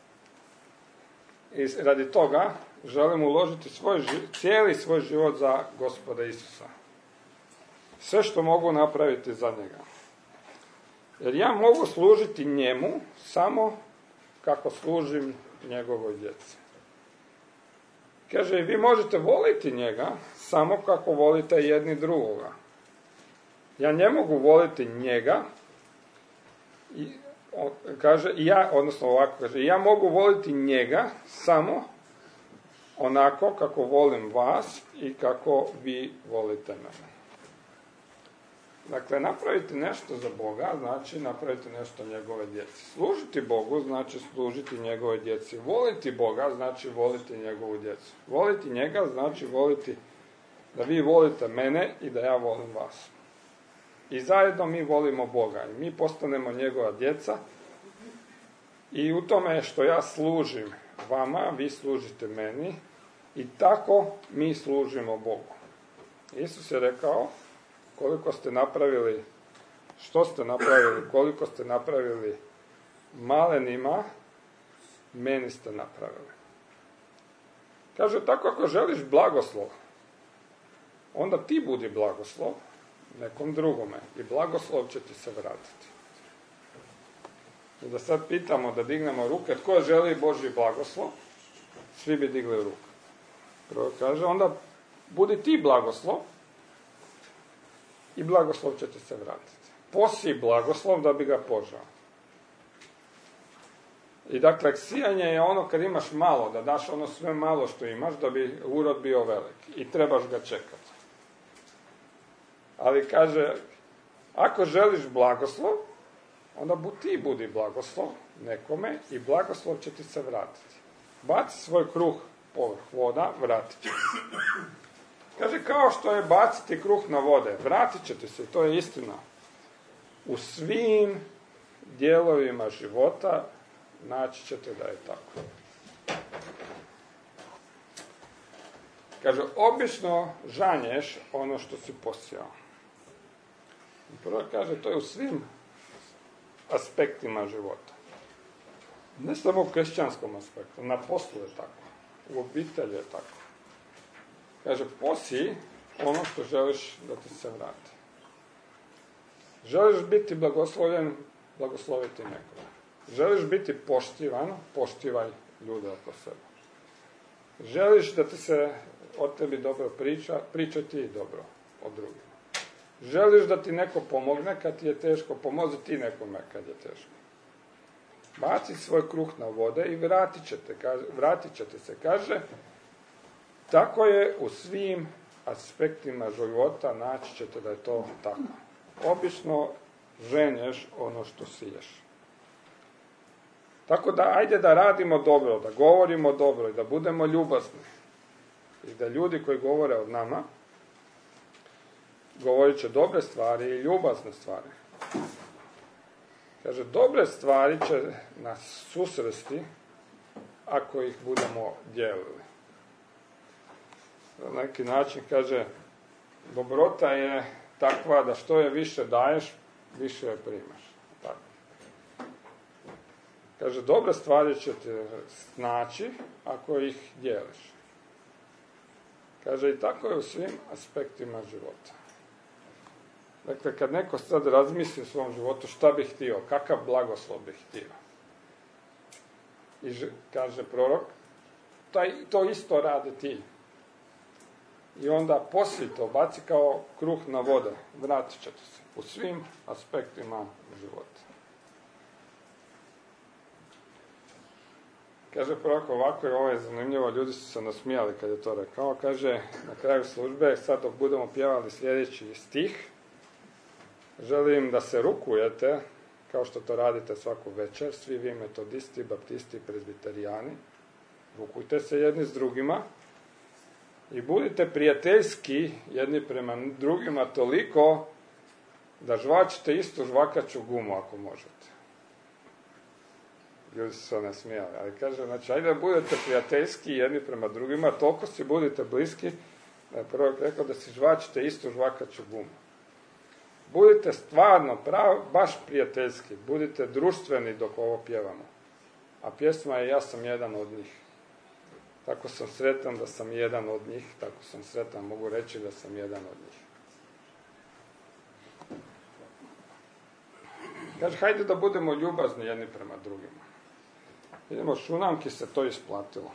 i radi toga želim uložiti svoj, cijeli svoj život za Gospoda Isusa. Sve što mogu napraviti za njega. Jer ja mogu služiti njemu samo kako služim njegovoj djeci. Kaže, vi možete voliti njega samo kako volite jedni drugoga. Ja ne mogu voliti njega, i, on, kaže, ja, odnosno ovako, kaže, ja mogu voliti njega samo onako kako volim vas i kako vi volite mene. Dakle, napraviti nešto za Boga znači napraviti nešto njegove djeci. Služiti Bogu znači služiti njegove djeci. Voliti Boga znači voliti njegovu djecu. Voliti njega znači voliti da vi volite mene i da ja volim vas. I zajedno mi volimo Boga i mi postanemo njegova djeca i u tome što ja služim vama, vi služite meni i tako mi služimo Bogu. Isus je rekao, koliko ste napravili, što ste napravili, koliko ste napravili malenima, meni ste napravili. Kaže, tako ako želiš blagoslov, onda ti budi blagoslov nekom drugome i blagoslov će ti se vratiti. I da sad pitamo, da dignemo ruke, tko želi Božji blagoslov, svi bi digli ruku. Prvo kaže, onda budi ti blagoslov i blagoslov će ti se vratiti. Posi blagoslov da bi ga požao. I dakle, sijanje je ono kad imaš malo, da daš ono sve malo što imaš, da bi urod bio velik. I trebaš ga čekati. Ali kaže, ako želiš blagoslov, onda bu ti budi blagoslov nekome i blagoslov će ti se vratiti. Baci svoj kruh povrh voda, vratit će se. Kaže, kao što je baciti kruh na vode, vratit će ti se, to je istina. U svim dijelovima života naći ćete da je tako. Kaže, obično žanješ ono što si posijao. Prvo kaže, to je u svim aspektima života. Ne samo u kršćanskom aspektu, na poslu je tako, u obitelji je tako. Kaže, posij ono što želiš da ti se vrati. Želiš biti blagoslovljen, blagosloviti nekoga. Želiš biti poštivan, poštivaj ljude oko sebe. Želiš da ti se o tebi dobro priča, pričaj ti dobro o drugima. Želiš da ti neko pomogne kad ti je teško, pomozi ti nekome kad je teško. Baci svoj kruh na vode i vratit ćete, kaže, vratit ćete se. Kaže, tako je u svim aspektima života, naći ćete da je to tako. Obično ženješ ono što siješ. Tako da, ajde da radimo dobro, da govorimo dobro i da budemo ljubazni. I da ljudi koji govore od nama, govorit će dobre stvari i ljubazne stvari. Kaže, dobre stvari će nas susresti ako ih budemo dijelili. Na neki način, kaže, dobrota je takva da što je više daješ, više je primaš. Tako. Kaže, dobre stvari će te snaći ako ih dijeliš. Kaže, i tako je u svim aspektima života. Dakle, kad neko sad razmisli u svom životu šta bi htio, kakav blagoslov bi htio. I ž, kaže prorok, taj, to isto radi ti. I onda poslije to baci kao kruh na vode, vratit ćete se u svim aspektima života. Kaže prorok ovako, i ovo je zanimljivo, ljudi su se nasmijali kad je to rekao. Kaže, na kraju službe, sad dok budemo pjevali sljedeći stih, želim da se rukujete, kao što to radite svaku večer, svi vi metodisti, baptisti, prezbiterijani. Rukujte se jedni s drugima i budite prijateljski jedni prema drugima toliko da žvačite istu žvakaću gumu ako možete. Ljudi su se nasmijali, ali kaže, znači, ajde da budete prijateljski jedni prema drugima, toliko si budite bliski, da je prorok rekao da si žvačite istu žvakaću gumu. Budite stvarno, prav, baš prijateljski, budite društveni dok ovo pjevamo. A pjesma je Ja sam jedan od njih. Tako sam sretan da sam jedan od njih, tako sam sretan, mogu reći da sam jedan od njih. Kaže, hajde da budemo ljubazni jedni prema drugima. Vidimo, Šunamki se to isplatilo.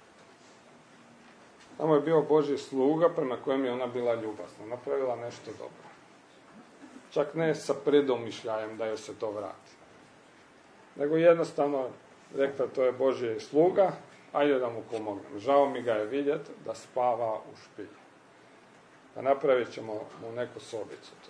Tamo je bio Božji sluga prema kojem je ona bila ljubazna. Napravila nešto dobro. Čak ne sa predomišljajem da joj se to vrati. Nego jednostavno rekla, to je Božji sluga, ajde da mu pomognem. Žao mi ga je vidjeti da spava u špilji. Pa napravit ćemo mu neku sobicu to.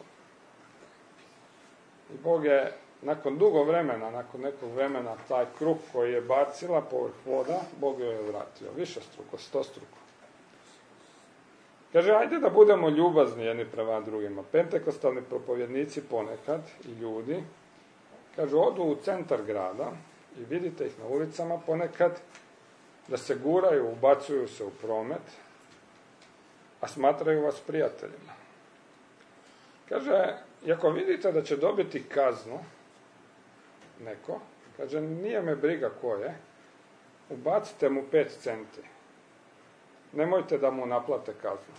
I Bog je nakon dugo vremena, nakon nekog vremena, taj kruh koji je bacila povrh voda, Bog joj je vratio. Više struko, sto struko. Kaže, ajde da budemo ljubazni jedni prema drugima. Pentekostalni propovjednici ponekad i ljudi, kažu, odu u centar grada i vidite ih na ulicama ponekad da se guraju, ubacuju se u promet, a smatraju vas prijateljima. Kaže, i ako vidite da će dobiti kaznu neko, kaže, nije me briga ko je, ubacite mu pet centi. Nemojte da mu naplate kaznu.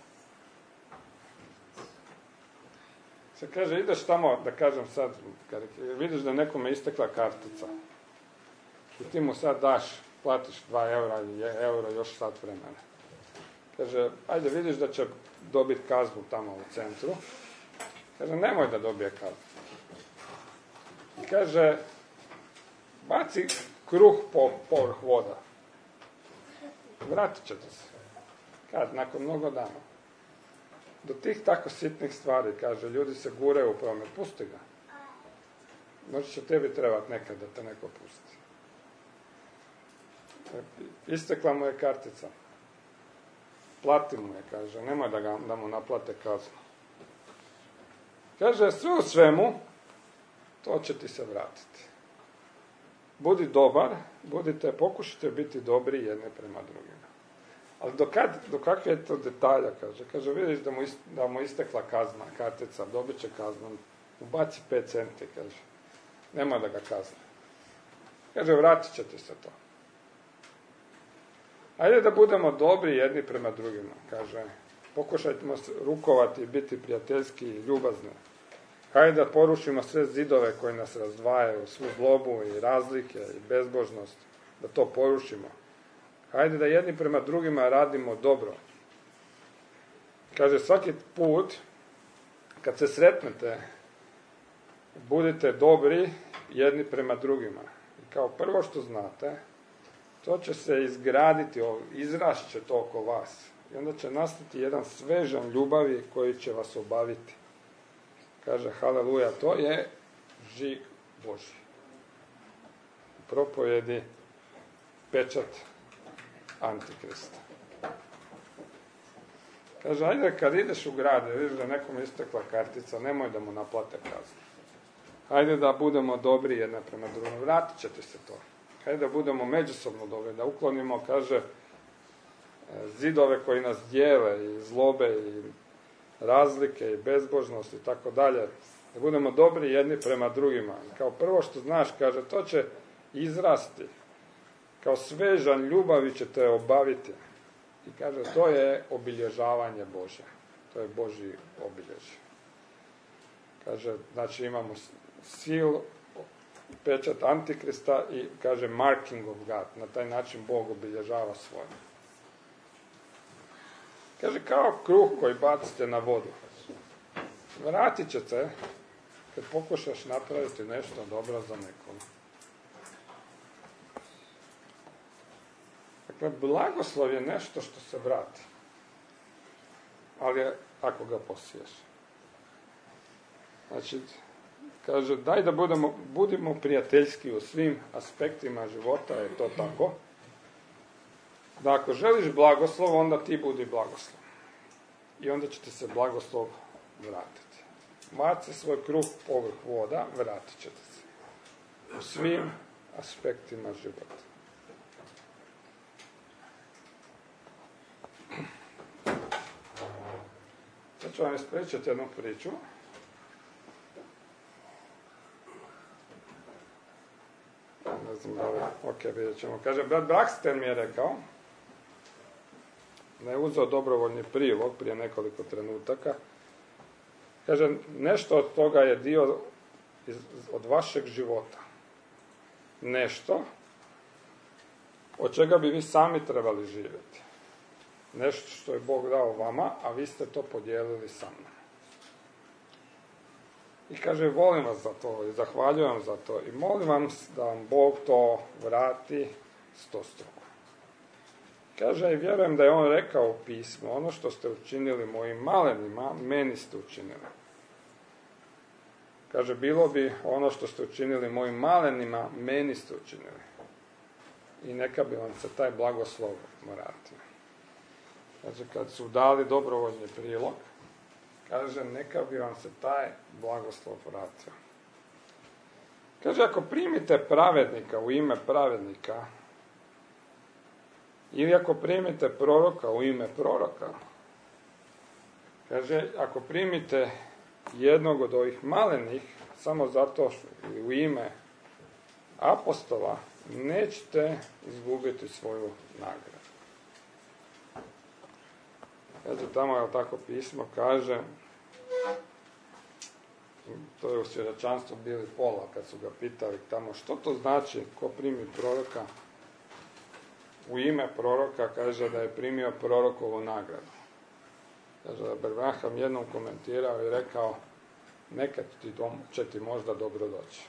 Se kaže, ideš tamo, da kažem sad, kad vidiš da nekome istekla kartica i ti mu sad daš, platiš dva eura i euro još sat vremena. Kaže, ajde vidiš da će dobiti kaznu tamo u centru. Kaže, nemoj da dobije kaznu. I kaže, baci kruh po povrh voda. Vratit ćete se. Kaže, nakon mnogo dana. Do tih tako sitnih stvari, kaže, ljudi se guraju u promet. Pusti ga. Možda će tebi trebati nekad da te neko pusti. Istekla mu je kartica. Plati mu je, kaže, nemoj da, ga, da mu naplate kaznu. Kaže, sve u svemu, to će ti se vratiti. Budi dobar, budite, pokušajte biti dobri jedni prema drugima. Ali do, kad, do kakve je to detalja, kaže. Kaže, vidiš da mu, ist, da mu istekla kazna, kartica, dobit će kaznu, ubaci pet centi, kaže. Nema da ga kazne. Kaže, vratit će ti se to. Ajde da budemo dobri jedni prema drugima, kaže. Pokušajmo rukovati i biti prijateljski i ljubazni. Hajde da porušimo sve zidove koji nas razdvajaju, svu zlobu i razlike i bezbožnost, da to porušimo. Hajde da jedni prema drugima radimo dobro. Kaže, svaki put kad se sretnete, budite dobri jedni prema drugima. I kao prvo što znate, to će se izgraditi, izrašće to oko vas. I onda će nastati jedan svežan ljubavi koji će vas obaviti. Kaže, haleluja, to je žig Božji. U propovjedi pečat Antikrista. Kaže, ajde kad ideš u grad i vidiš da nekom istekla kartica, nemoj da mu naplate kaznu. Hajde da budemo dobri jedna prema drugom, vratit ćete se to. Hajde da budemo međusobno dobri, da uklonimo, kaže, zidove koji nas dijele i zlobe i razlike i bezbožnost i tako dalje. Da budemo dobri jedni prema drugima. Kao prvo što znaš, kaže, to će izrasti. Kao svežan ljubavi će te obaviti. I kaže, to je obilježavanje Božje. To je Božji obilježje. Kaže, znači imamo sil, pečat Antikrista i kaže marking of God. Na taj način Bog obilježava svoje. Kaže, kao kruh koji bacite na vodu. Vratit će se kad pokušaš napraviti nešto dobro za nekoga. Dakle, blagoslov je nešto što se vrati. Ali ako ga posiješ. Znači, kaže, daj da budemo, budimo prijateljski u svim aspektima života, je to tako. Da ako želiš blagoslov, onda ti budi blagoslov. I onda će ti se blagoslov vratiti. Baci svoj kruh povrh voda, vratit ćete se. U svim aspektima života. Sad ću vam ispričati jednu priču. Ne znam da li... Ok, vidjet ćemo. Kaže, brat Braxton mi je rekao da je uzeo dobrovoljni prilog prije nekoliko trenutaka. Kaže, nešto od toga je dio iz, od vašeg života nešto od čega bi vi sami trebali živjeti. Nešto što je Bog dao vama, a vi ste to podijelili sa mnom. I kaže, volim vas za to i zahvaljujem za to i molim vas da vam Bog to vrati stostruko. Kaže, i vjerujem da je on rekao u pismu, ono što ste učinili mojim malenima, meni ste učinili. Kaže, bilo bi ono što ste učinili mojim malenima, meni ste učinili. I neka bi vam se taj blagoslov vratio. Znači, kad su dali dobrovoljni prilog, kaže, neka bi vam se taj blagoslov vratio. Kaže, ako primite pravednika u ime pravednika, ili ako primite proroka u ime proroka, kaže, ako primite jednog od ovih malenih, samo zato što u ime apostola, nećete izgubiti svoju nagradu. Kaže, tamo je tako pismo, kaže, to je u svjedočanstvu bili Pola, kad su ga pitali tamo, što to znači, ko primi proroka u ime proroka, kaže da je primio prorokovu nagradu. Kaže da Branham jednom komentirao i rekao, nekad ti dom, će ti možda dobro doći.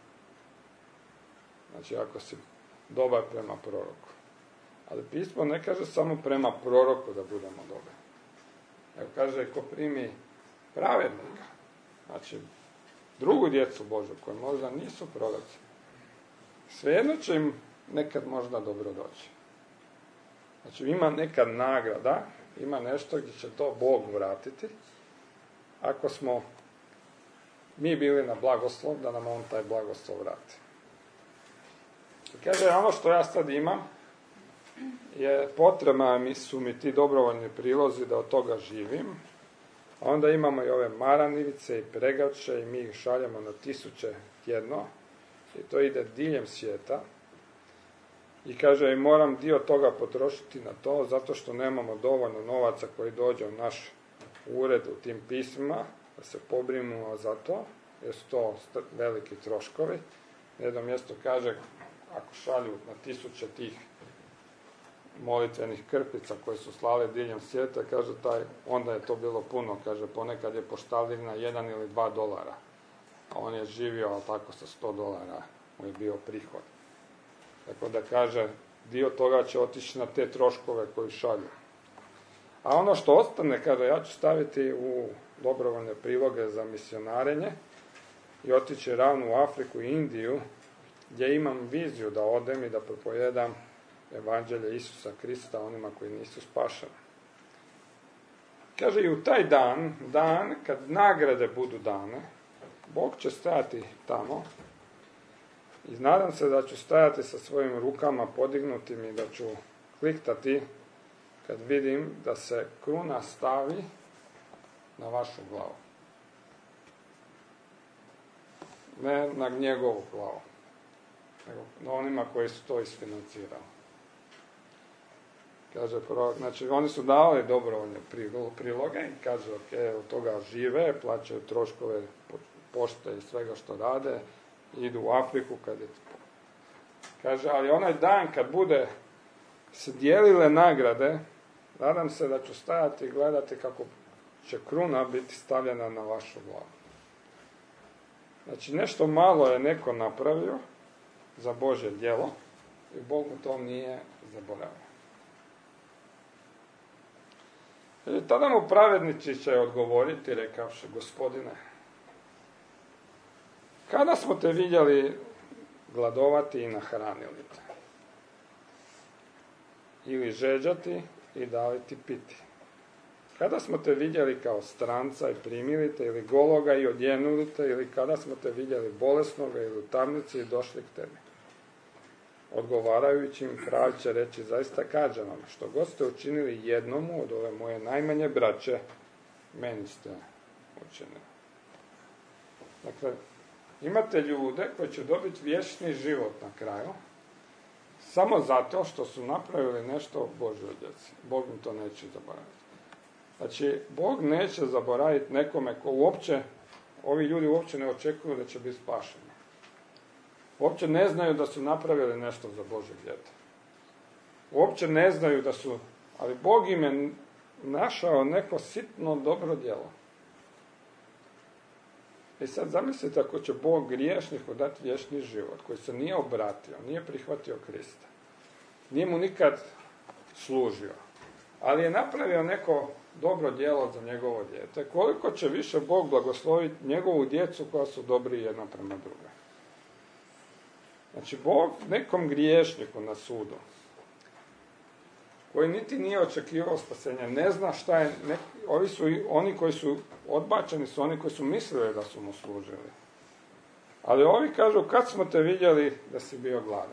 Znači, ako si dobar prema proroku. Ali pismo ne kaže samo prema proroku da budemo dobri. Evo kaže, ko primi pravednika, znači drugu djecu Božju, koji možda nisu proroci, svejedno će im nekad možda dobro doći. Znači, ima neka nagrada, ima nešto gdje će to Bog vratiti, ako smo mi bili na blagoslov, da nam on taj blagoslov vrati. I kaže, ono što ja sad imam, je potrebna mi su mi ti dobrovoljni prilozi da od toga živim. A onda imamo i ove maranivice i pregavče i mi ih šaljemo na tisuće tjedno. I to ide diljem svijeta. I kaže, moram dio toga potrošiti na to, zato što nemamo dovoljno novaca koji dođe u naš ured u tim pismima, da se pobrinemo za to, jer su to veliki troškovi. Jedno mjesto kaže, ako šalju na tisuće tih molitvenih krpica koje su slale diljem svijeta, kaže taj, onda je to bilo puno, kaže, ponekad je poštarina jedan ili dva dolara, a on je živio, ali tako sa sto dolara mu je bio prihod. Tako da kaže, dio toga će otići na te troškove koji šalju. A ono što ostane, kaže, ja ću staviti u dobrovoljne priloge za misionarenje i otići ravno u Afriku i Indiju, gdje imam viziju da odem i da propovedam evanđelje Isusa Krista onima koji nisu spašeni. Kaže, i u taj dan, dan kad nagrade budu dane, Bog će stajati tamo i nadam se da ću stajati sa svojim rukama podignutim i da ću kliktati kad vidim da se kruna stavi na vašu glavu. Ne na njegovu glavu, nego na onima koji su to isfinancirali. Kaže prorok, znači oni su dali dobrovoljne priloge i kaže, ok, od toga žive, plaćaju troškove pošte i svega što rade, idu u Afriku kad je... Kaže, ali onaj dan kad bude se dijelile nagrade, nadam se da ću stajati i gledati kako će kruna biti stavljena na vašu glavu. Znači, nešto malo je neko napravio za Božje djelo i Bog mu to nije zaboravio. I tada mu pravednici će odgovoriti, rekavši, Gospodine, kada smo te vidjeli gladovati i nahranili te? Ili žeđati i dali ti piti? Kada smo te vidjeli kao stranca i primili te, ili gologa i odjenuli te, ili kada smo te vidjeli bolesnoga ili u tamnici i došli k tebi? Odgovarajući im, kralj će reći, zaista kažem vam, što god ste učinili jednomu od ove moje najmanje braće, meni ste učinili. Dakle, imate ljude koji će dobiti vječni život na kraju, samo zato što su napravili nešto Božjoj djeci. Bog im to neće zaboraviti. Znači, Bog neće zaboraviti nekome ko uopće ovi ljudi uopće ne očekuju da će biti spašeni. Uopće ne znaju da su napravili nešto za Božje dijete. Uopće ne znaju da su, ali Bog im je našao neko sitno dobro djelo. I sad zamislite ako će Bog griješniku dati vječni život, koji se nije obratio, nije prihvatio Krista, nije mu nikad služio, ali je napravio neko dobro djelo za njegovo dijete, koliko će više Bog blagosloviti njegovu djecu koja su dobri jedna prema drugoj. Znači, Bog nekom griješniku na sudu, koji niti nije očekivao spasenja, ne zna šta je, ne, ovi su, oni koji su odbačeni su oni koji su mislili da su mu služili. Ali ovi kažu, kad smo te vidjeli da si bio gladan?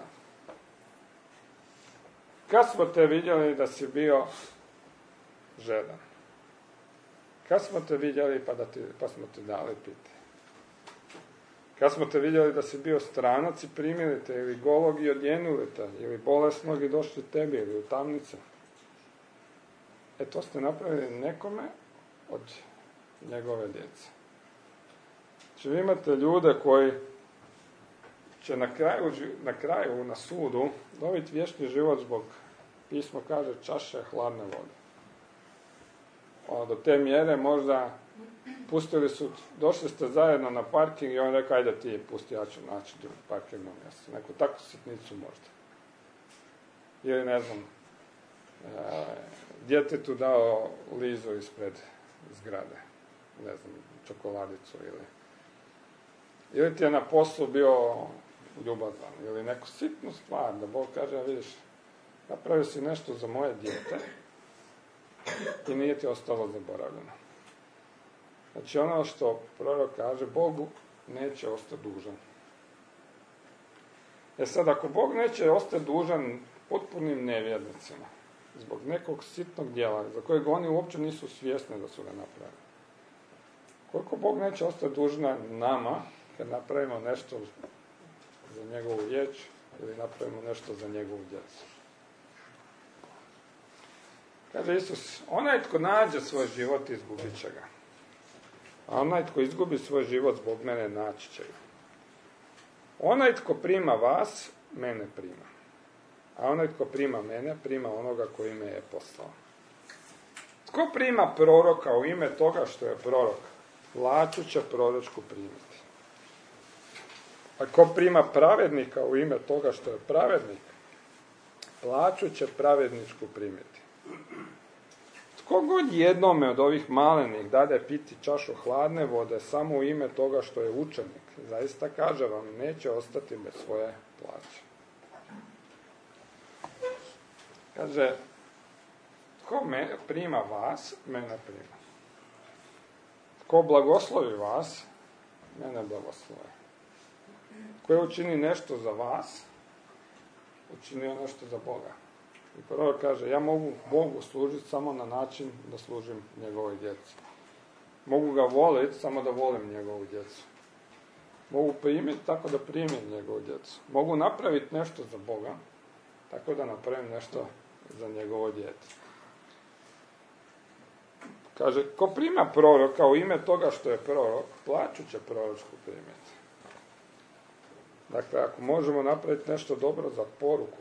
Kad smo te vidjeli da si bio žedan? Kad smo te vidjeli pa, da ti, pa smo te dali piti? Kad smo te vidjeli da si bio stranac i primili te, ili golog i odjenuli te, ili bolesnog i došli tebi, ili u tamnice. E to ste napravili nekome od njegove djece. Znači vi imate ljude koji će na kraju, na kraju, na sudu, dobiti vječni život zbog, pismo kaže, čaše hladne vode. O, do te mjere možda pustili su, došli ste zajedno na parking i on rekao, ajde ti pusti, ja ću naći drugu parkingno mjesto. Neku takvu sitnicu možda. Ili ne znam, e, djetetu dao lizu ispred zgrade. Ne znam, čokoladicu ili... Ili ti je na poslu bio ljubazan, ili neku sitnu stvar, da Bog kaže, vidiš, napravio si nešto za moje dijete i nije ti ostalo zaboravljeno. Znači ono što prorok kaže, Bogu neće ostati dužan. E sad, ako Bog neće ostati dužan potpunim nevjernicima, zbog nekog sitnog djela, za kojeg oni uopće nisu svjesni da su ga napravili, koliko Bog neće ostati dužan nama, kad napravimo nešto za njegovu riječ ili napravimo nešto za njegovu djecu. Kaže Isus, onaj tko nađe svoj život, izgubit će ga. A onaj tko izgubi svoj život zbog mene, naći će ga. Onaj tko prima vas, mene prima. A onaj tko prima mene, prima onoga koji me je poslao. Tko prima proroka u ime toga što je prorok, plaću će proročku primiti. A ko prima pravednika u ime toga što je pravednik, plaću će pravedničku primiti. Tko god jednome od ovih malenih dade piti čašu hladne vode samo u ime toga što je učenik, zaista kaže vam, neće ostati bez svoje plaće. Kaže, tko me, prima vas, mene prima. Tko blagoslovi vas, mene blagoslovi. Tko je učini nešto za vas, učinio nešto za Boga. I prvo kaže, ja mogu Bogu služiti samo na način da služim njegovoj djeci. Mogu ga voliti samo da volim njegovu djecu. Mogu primiti tako da primim njegovu djecu. Mogu napraviti nešto za Boga, tako da napravim nešto za njegovo dijete. Kaže, ko prima proroka u ime toga što je prorok, plaću će proročku primiti. Dakle, ako možemo napraviti nešto dobro za poruku,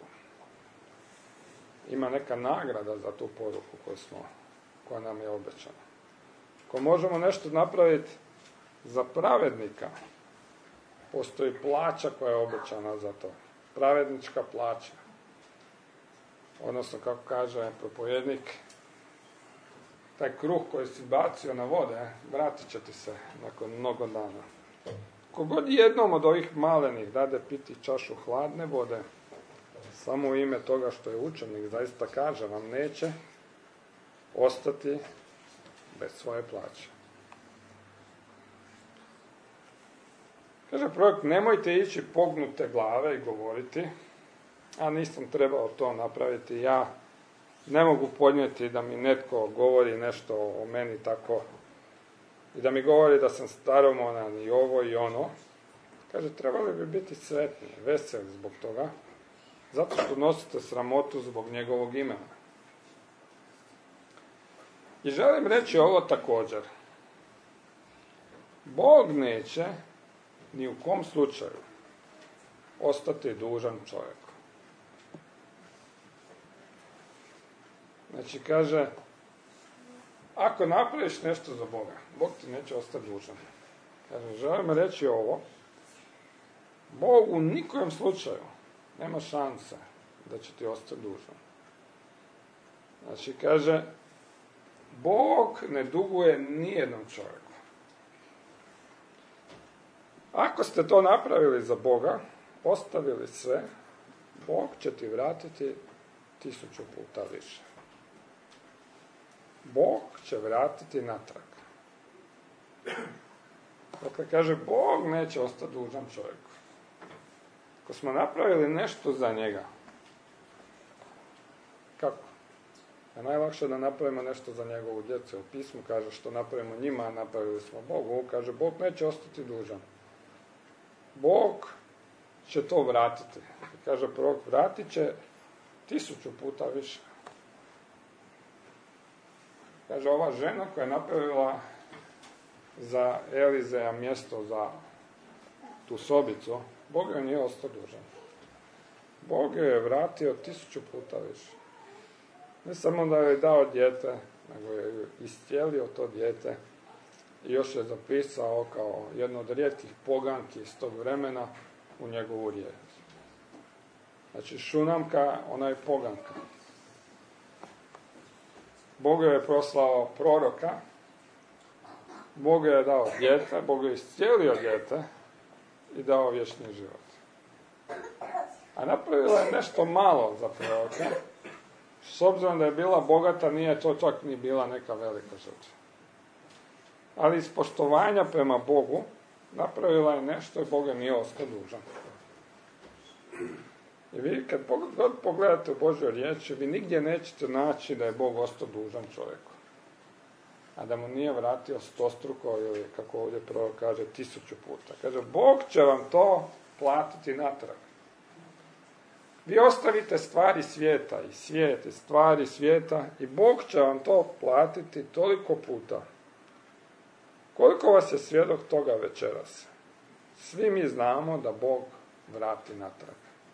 ima neka nagrada za tu poruku koju smo, koja nam je obećana. Ako možemo nešto napraviti za pravednika, postoji plaća koja je obećana za to. Pravednička plaća. Odnosno, kako kaže propovednik, taj kruh koji si bacio na vode, vratit će ti se nakon mnogo dana. Kogod jednom od ovih malenih dade piti čašu hladne vode, samo u ime toga što je učenik, zaista kaže vam, neće ostati bez svoje plaće. Kaže prorok, nemojte ići pognute glave i govoriti, a nisam trebao to napraviti, ja ne mogu podnijeti da mi netko govori nešto o meni tako i da mi govori da sam staromonan i ovo i ono. Kaže, trebali bi biti sretni, veseli zbog toga, zato što nosite sramotu zbog njegovog imena. I želim reći ovo također. Bog neće ni u kom slučaju ostati dužan čovjeku. Znači, kaže, ako napraviš nešto za Boga, Bog ti neće ostati dužan. Kaže, želim reći ovo, Bog u nikojem slučaju nema šanse da će ti ostati dužan. Znači, kaže, Bog ne duguje nijednom čovjeku. Ako ste to napravili za Boga, ostavili sve, Bog će ti vratiti tisuću puta više. Bog će vratiti natrag. Dakle, kaže, Bog neće ostati dužan čovjeku. Ako smo napravili nešto za njega, kako? Je najlakše da napravimo nešto za njegovu djecu. U pismu kaže što napravimo njima, a napravili smo Bogu. Kaže, Bog neće ostati dužan. Bog će to vratiti. Kaže prorok, vratit će tisuću puta više. Kaže, ova žena koja je napravila za Elizeja mjesto za tu sobicu, Bog joj nije ostao dužan. Bog joj je vratio tisuću puta više. Ne samo da joj je dao dijete, nego je iscijelio to dijete i još je zapisao kao jedno od rijetkih poganki iz tog vremena u njegovu riječ. Znači, Šunamka, ona je poganka. Bog joj je proslao proroka, Bog joj je dao dijete, Bog joj je iscijelio dijete i dao vječni život. A napravila je nešto malo za proroka. S obzirom da je bila bogata, nije to čak ni bila neka velika žrtva. Ali iz poštovanja prema Bogu napravila je nešto i Bog je nije ostao dužan. I vi kad god pogledate u Božjoj riječi, vi nigdje nećete naći da je Bog ostao dužan čovjeku. A da mu nije vratio stostruko ili, kako ovdje prorok kaže, tisuću puta. Kaže, Bog će vam to platiti natrag. Vi ostavite stvari svijeta i svijet i stvari svijeta i Bog će vam to platiti toliko puta. Koliko vas je svjedok toga večeras? Svi mi znamo da Bog vrati natrag.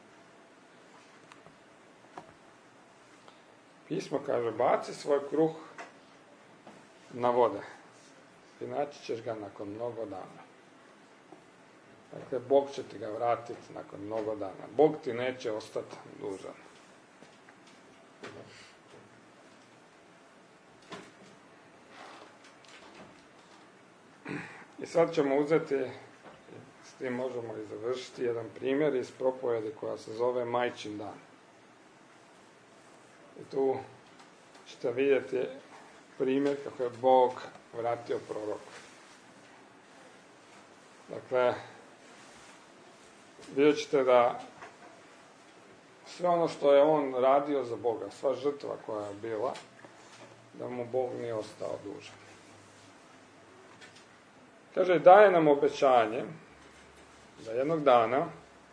Pismo kaže, baci svoj kruh na vode i naći ćeš ga nakon mnogo dana. Dakle, Bog će ti ga vratiti nakon mnogo dana. Bog ti neće ostati dužan. I sad ćemo uzeti, s tim možemo i završiti, jedan primjer iz propovjedi koja se zove Majčin dan. I tu ćete vidjeti primjer kako je Bog vratio proroku. Dakle, vidjet ćete da sve ono što je on radio za Boga, sva žrtva koja je bila, da mu Bog nije ostao dužan. Kaže, daje nam obećanje da jednog dana,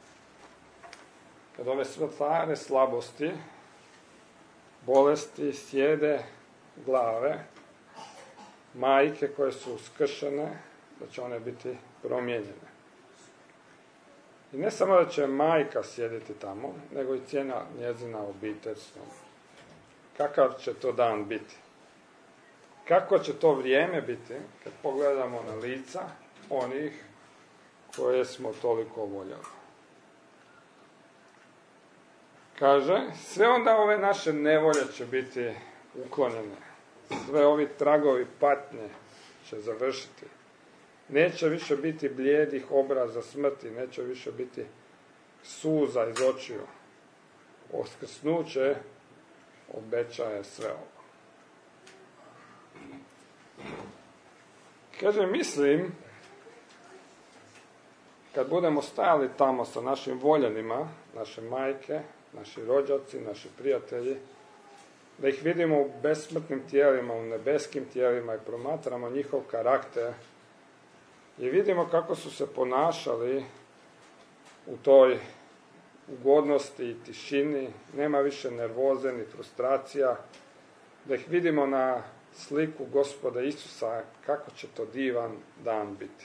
kad ove sve stare slabosti, bolesti sjede glave, majke koje su skršene, da će one biti promijenjene. I ne samo da će majka sjediti tamo, nego i cijela njezina obiteljstva. Kakav će to dan biti? Kako će to vrijeme biti kad pogledamo na lica onih koje smo toliko voljeli? Kaže, sve onda ove naše nevolje će biti uklonjene. Sve ovi tragovi patnje će završiti. Neće više biti blijedih obraza smrti, neće više biti suza iz očiju. Oskrsnuće obećaje sve ovo. Kaže, mislim, kad budemo stajali tamo sa našim voljenima, naše majke, naši rođaci, naši prijatelji, da ih vidimo u besmrtnim tijelima, u nebeskim tijelima i promatramo njihov karakter i vidimo kako su se ponašali u toj ugodnosti i tišini, nema više nervoze ni frustracija, da ih vidimo na sliku Gospoda Isusa, kako će to divan dan biti.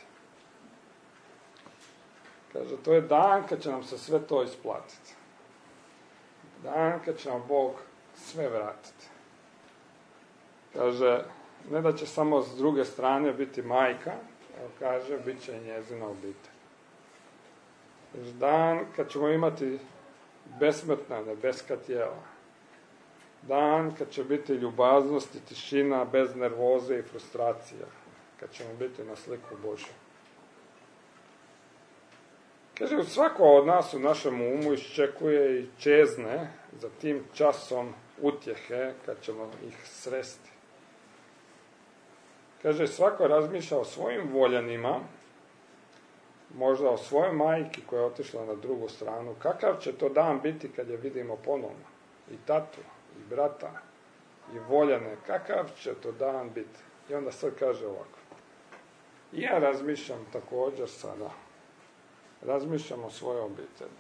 Kaže, to je dan kad će nam se sve to isplatiti. Dan kad će nam Bog sve vratiti. Kaže, ne da će samo s druge strane biti majka, ali kaže, bit će i njezina obitelj. Kaže, dan kad ćemo imati besmrtna nebeska tijela. Dan kad će biti ljubaznost i tišina bez nervoze i frustracija. Kad ćemo biti na sliku Božju. Kaže, svako od nas u našem umu iščekuje i čezne za tim časom utjehe kad ćemo ih sresti. Kaže, svako razmišlja o svojim voljenima, možda o svojoj majki koja je otišla na drugu stranu. Kakav će to dan biti kad je vidimo ponovno? I tatu, i brata, i voljene. Kakav će to dan biti? I onda sad kaže ovako. I ja razmišljam također sada. Razmišljam o svojoj obitelji.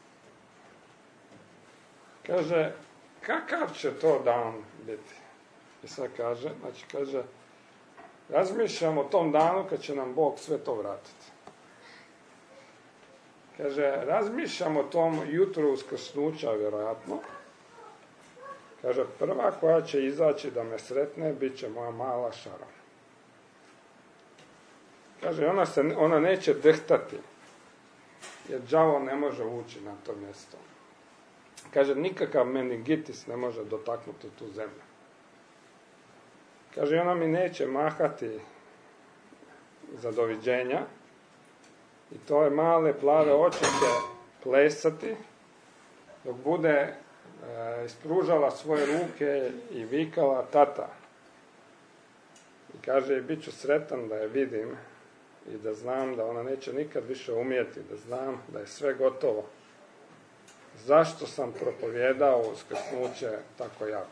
Kaže, kakav će to dan biti? I sad kaže, znači kaže, razmišljam o tom danu kad će nam Bog sve to vratiti. Kaže, razmišljam o tom jutru uskrsnuća, vjerojatno. Kaže, prva koja će izaći da me sretne, bit će moja mala Šara. Kaže, ona, se, ona neće drhtati, jer đavo ne može ući na to mjesto. Kaže, nikakav meningitis ne može dotaknuti tu zemlju. Kaže, ona mi neće mahati za doviđenja i to male plave oči će plesati dok bude e, ispružala svoje ruke i vikala tata. I kaže, bit ću sretan da je vidim i da znam da ona neće nikad više umjeti, da znam da je sve gotovo. Zašto sam propovjedao uskrsnuće tako jako?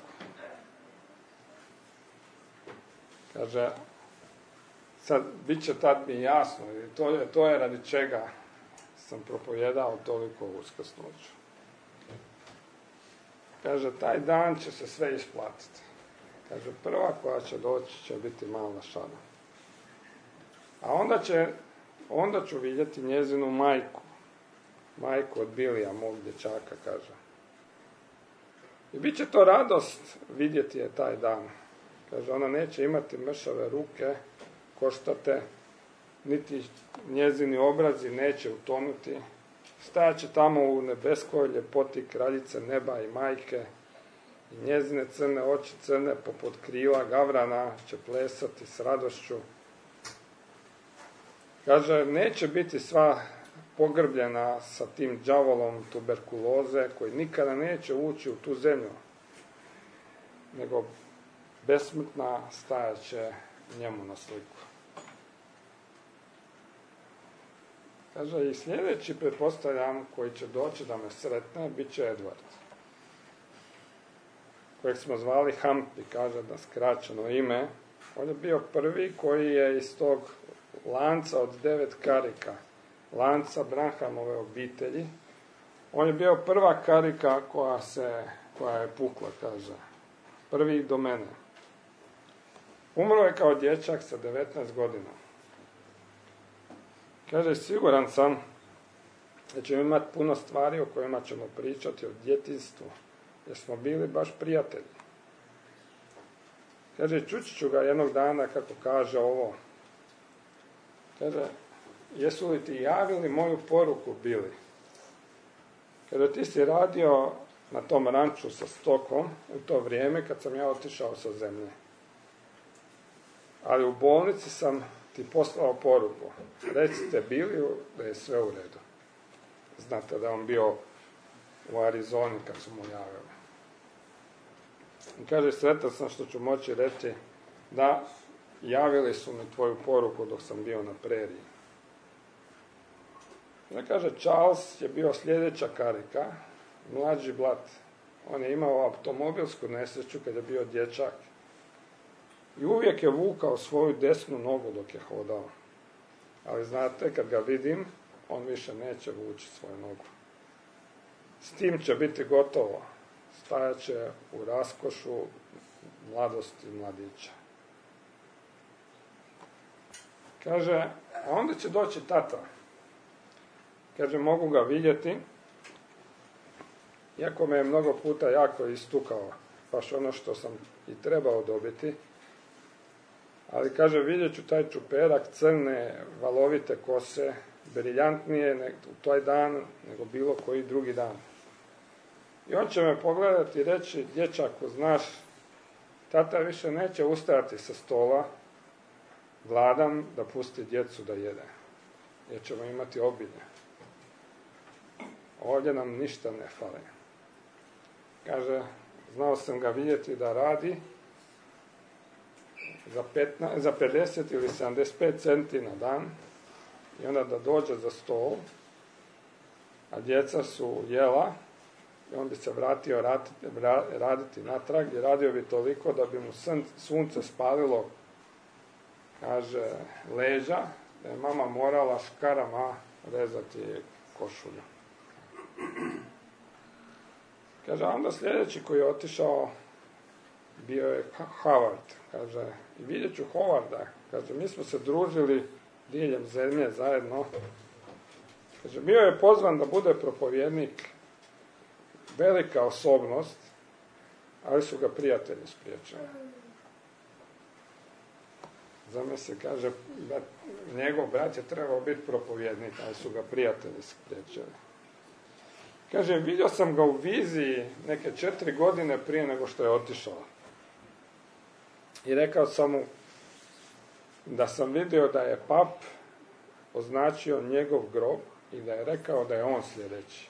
Kaže, sad, bit će tad mi jasno, i to je, to je radi čega sam propovjedao toliko uskrsnuću. Kaže, taj dan će se sve isplatiti. Kaže, prva koja će doći će biti mala Šara. A onda će, onda ću vidjeti njezinu majku. Majku od Bilija, mog dječaka, kaže. I bit će to radost vidjeti je taj dan. Kaže, ona neće imati mršave ruke, koštate, niti njezini obrazi neće utonuti. Stajat će tamo u nebeskoj ljepoti kraljice neba i majke i njezine crne oči, crne poput krila gavrana, će plesati s radošću. Kaže, neće biti sva pogrbljena sa tim đavolom tuberkuloze koji nikada neće ući u tu zemlju, nego besmrtna stajat će njemu na sliku. Kaže, i sljedeći, pretpostavljam, koji će doći da me sretne, bit će Edward, kojeg smo zvali Hampi, kaže da skraćeno ime. On je bio prvi koji je iz tog lanca od devet karika, lanca Branhamove obitelji. On je bio prva karika koja, se, koja je pukla, kaže. Prvi do mene. Umro je kao dječak sa devetnaest godina. Kaže, siguran sam da ćemo imati puno stvari o kojima ćemo pričati o djetinjstvu, jer smo bili baš prijatelji. Kaže, čući ću ga jednog dana kako kaže ovo. Kaže, jesu li ti javili moju poruku, Bili? Kaže, ti si radio na tom ranču sa stokom u to vrijeme kad sam ja otišao sa zemlje. Ali u bolnici sam ti poslao poruku. Recite Biliju da je sve u redu. Znate da je on bio u Arizoni kad su mu javili. I kaže, sretan sam što ću moći reći da javili su mi tvoju poruku dok sam bio na preriji. I kaže, Charles je bio sljedeća karika, mlađi brat. On je imao automobilsku nesreću kad je bio dječak. I uvijek je vukao svoju desnu nogu dok je hodao. Ali znate, kad ga vidim, on više neće vući svoju nogu. S tim će biti gotovo. Stajat će u raskošu mladosti mladića. Kaže, a onda će doći tata. Kaže, mogu ga vidjeti, iako me je mnogo puta jako istukao, baš ono što sam i trebao dobiti, ali kaže, vidjet ću taj čuperak crne, valovite kose, briljantnije u taj dan nego bilo koji drugi dan. I on će me pogledati i reći, dječaku, znaš, tata više neće ustajati sa stola, gladan, da pusti djecu da jede, jer ćemo imati obilje. Ovdje nam ništa ne fali. Kaže, znao sam ga vidjeti da radi za, petnaest, za pedeset ili sedamdeset pet centi na dan i onda da dođe za stol, a djeca su jela i on bi se vratio raditi, raditi natrag i radio bi toliko da bi mu sunce spalilo, kaže, leđa, da je mama morala škarama rezati košulju. Kaže, onda sljedeći koji je otišao bio je Howard. Kaže, i vidjet ću Howarda. Kaže, mi smo se družili diljem zemlje zajedno. Kaže, bio je pozvan da bude propovjednik, velika osobnost, ali su ga prijatelji spriječili. Zamisli, kaže, da njegov brat je trebao biti propovjednik, ali su ga prijatelji spriječili. Kaže, vidio sam ga u viziji neke četiri godine prije nego što je otišao. I rekao sam mu da sam vidio da je pap označio njegov grob i da je rekao da je on sljedeći.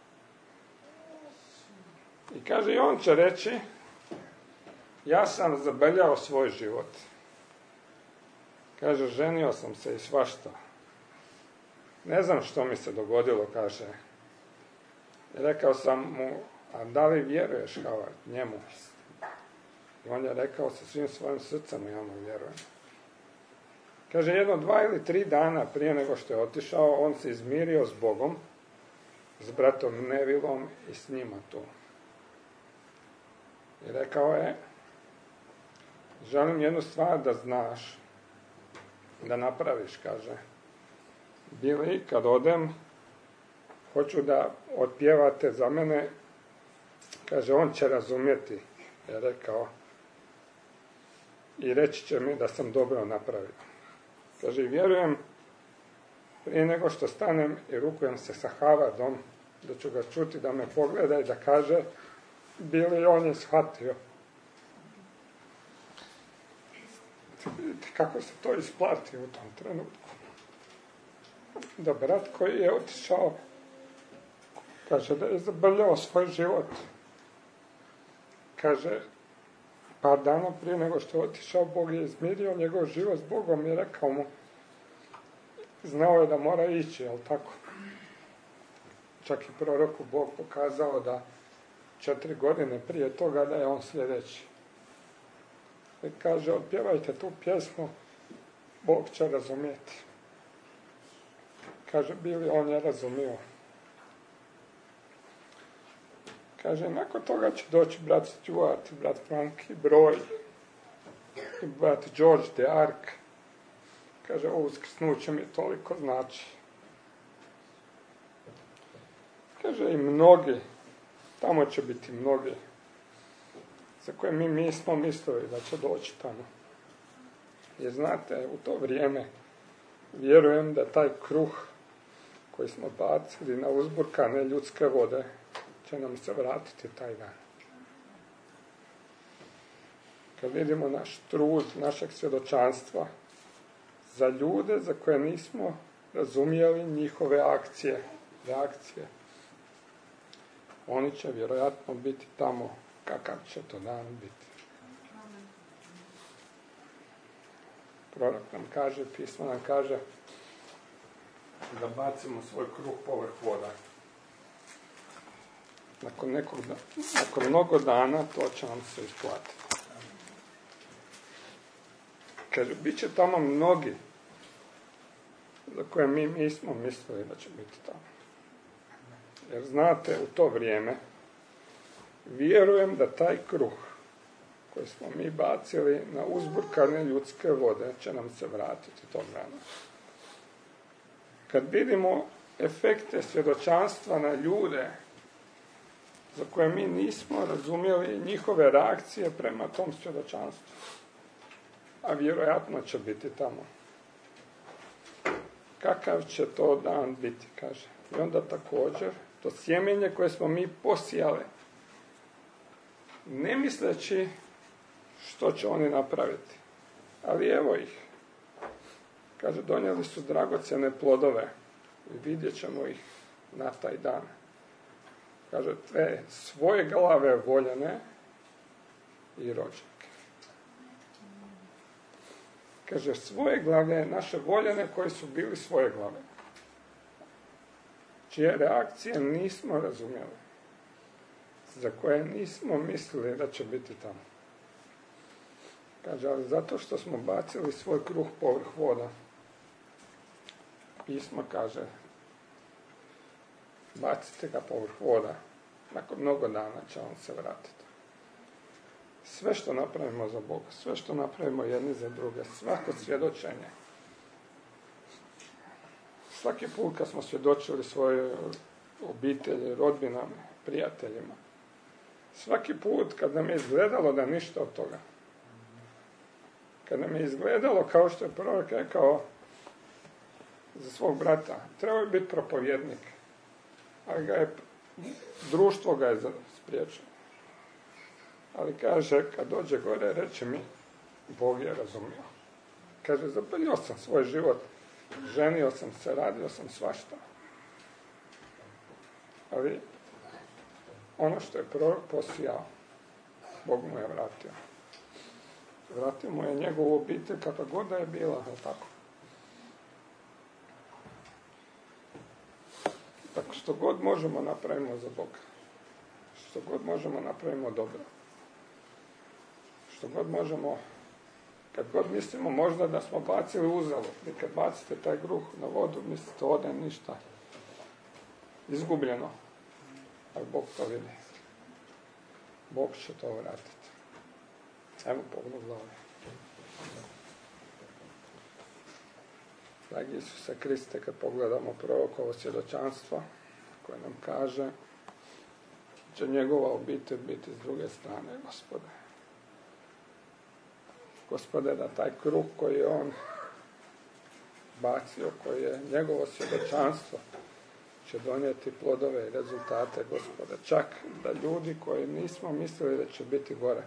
I kaže, i on će reći, ja sam zabeljao svoj život. Kaže, ženio sam se i svašta. Ne znam što mi se dogodilo, kaže. I rekao sam mu, a da li vjeruješ, Howard, njemu? I on je rekao, sa svim svojim srcem ja mu vjerujem. Kaže, jedno, dva ili tri dana prije nego što je otišao, on se izmirio s Bogom, s bratom Nevilom i s njima tu. I rekao je, želim jednu stvar da znaš, da napraviš, kaže. Bili, kad odem, hoću da otpjevate za mene, kaže, on će razumjeti, je rekao, i reći će mi da sam dobro napravio. Kaže, vjerujem, prije nego što stanem i rukujem se sa Howardom, da ću ga čuti da me pogleda i da kaže, bili on je shvatio. Vidite kako se to isplati u tom trenutku. Da brat koji je otišao, kaže da je zabrljao svoj život. Kaže, par dana prije nego što je otišao, Bog je izmirio njegov život s Bogom i rekao mu, znao je da mora ići, jel tako? Čak i proroku Bog pokazao da četiri godine prije toga da je on sljedeći. I kaže, otpjevajte tu pjesmu, Bog će razumjeti. Kaže, bili on je razumio. Kaže, nakon toga će doći brat Stuart, brat Frank i Broj, i brat George de Arc. Kaže, ovo uskrsnuće mi toliko znači. Kaže, i mnogi, tamo će biti mnogi, za koje mi nismo mislili da će doći tamo. Jer znate, u to vrijeme vjerujem da taj kruh koji smo bacili na uzburkane ljudske vode će nam se vratiti taj dan. Kad vidimo naš trud, našeg svjedočanstva za ljude za koje nismo razumijeli njihove akcije, reakcije, oni će vjerojatno biti tamo kakav će to dan biti. Prorok nam kaže, pismo nam kaže da bacimo svoj kruh povrh voda. Nakon, nekog, nakon mnogo dana to će nam se isplatiti. Kaže, bit će tamo mnogi za koje mi nismo mislili da će biti tamo. Jer znate, u to vrijeme vjerujem da taj kruh koje smo mi bacili na uzburkane ljudske vode će nam se vratiti tog dana. Kad vidimo efekte svjedočanstva na ljude za koje mi nismo razumjeli njihove reakcije prema tom svjedočanstvu, a vjerojatno će biti tamo. Kakav će to dan biti, kaže. I onda također, to sjemenje koje smo mi posijali, ne misleći što će oni napraviti. Ali evo ih. Kaže, donijeli su dragocjene plodove i vidjet ćemo ih na taj dan. Kaže, te svoje glave voljene i rođake. Kaže, svoje glave, naše voljene koji su bili svoje glave, čije reakcije nismo razumjeli, za koje nismo mislili da će biti tamo. Kaže, ali zato što smo bacili svoj kruh povrh voda, pismo kaže, bacite ga povrh voda, nakon mnogo dana će on se vratiti. Sve što napravimo za Boga, sve što napravimo jedni za druge, svako svjedočenje, svaki put kad smo svjedočili svoje obitelji, rodbinama, prijateljima, svaki put kad nam je izgledalo da ništa od toga, kad nam je izgledalo, kao što je prorok rekao za svog brata, trebao je biti propovjednik, ali ga je, društvo ga je spriječilo. Ali kaže, kad dođe gore, reče mi, Bog je razumio. Kaže, zabrljio sam svoj život, ženio sam se, radio sam svašta. Ali ono što je prorok posijao, Bog mu je vratio. Vratio mu je njegovu obitelj kakva god da je bila, je tako? Tako što god možemo napravimo za Boga. Što god možemo napravimo dobro. Što god možemo, kad god mislimo možda da smo bacili uzalud, i kad bacite taj gruh na vodu, mislite ode ništa. Izgubljeno. Ali Bog to vidi. Bog će to vratiti. Evo pognu glave. Dragi Isuse Kriste, kad pogledamo prorokovo svjedočanstvo koje nam kaže će njegova obitelj biti s druge strane, Gospode. Gospode, da taj kruh koji je on bacio, koji je njegovo svjedočanstvo, će donijeti plodove i rezultate, Gospode. Čak da ljudi koji nismo mislili da će biti gore,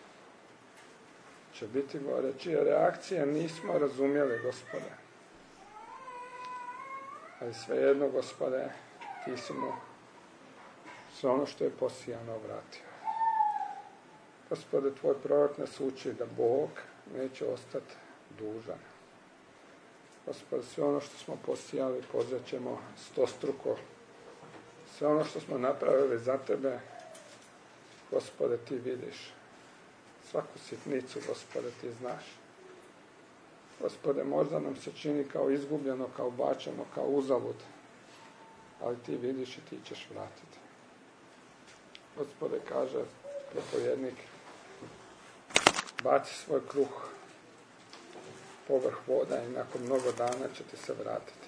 će biti gore, čije reakcije nismo razumjeli, Gospode. Ali svejedno, Gospode, ti si mu sve ono što je posijano vratio. Gospode, tvoj prorok nas uči da Bog neće ostati dužan. Gospode, sve ono što smo posijali pozvat ćemo stostruko. Sve ono što smo napravili za tebe, Gospode, ti vidiš. Svaku sitnicu, Gospode, ti znaš. Gospode, možda nam se čini kao izgubljeno, kao bačeno, kao uzalud, ali ti vidiš i ti ćeš vratiti. Gospode, kaže propovjednik, baci svoj kruh povrh voda i nakon mnogo dana će ti se vratiti.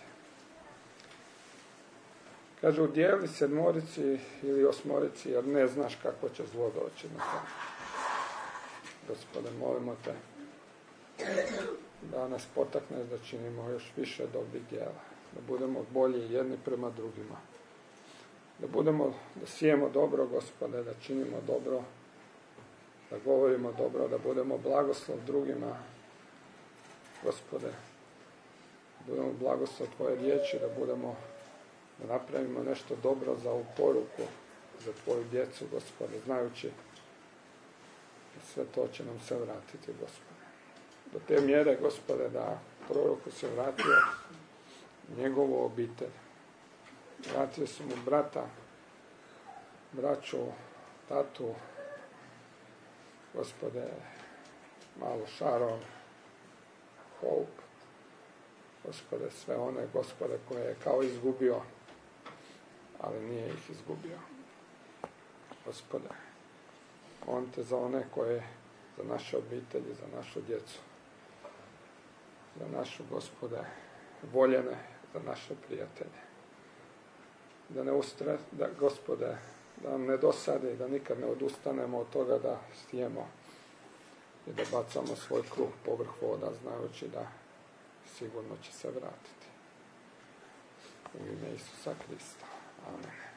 Kaže, udjeli sedmorici ili osmorici, jer ne znaš kako će zlo doći na to. Gospode, molimo te da nas potakneš da činimo još više dobrih djela, da budemo bolji jedni prema drugima, da budemo, da sijemo dobro, Gospode, da činimo dobro, da govorimo dobro, da budemo blagoslov drugima, Gospode, da budemo blagoslov tvoje riječi, da budemo, da napravimo nešto dobro za ovu poruku, za tvoju djecu, Gospode, znajući da sve to će nam se vratiti, Gospode. Do te mjere, Gospode, da proroku se vratio njegovu obitelj. Vratio su mu brata, braću, tatu, Gospode, malu Sharon, Hope, Gospode, sve one, Gospode, koje je kao izgubio, ali nije ih izgubio. Gospode, on te za one koje za naše obitelji, za našu djecu, za našu, Gospode, voljene, za naše prijatelje. Da ne ustre, da, Gospode, da nam ne dosade i da nikad ne odustanemo od toga da stijemo i da bacamo svoj kruh povrh voda, znajući da sigurno će se vratiti. U ime Isusa Krista. Amen.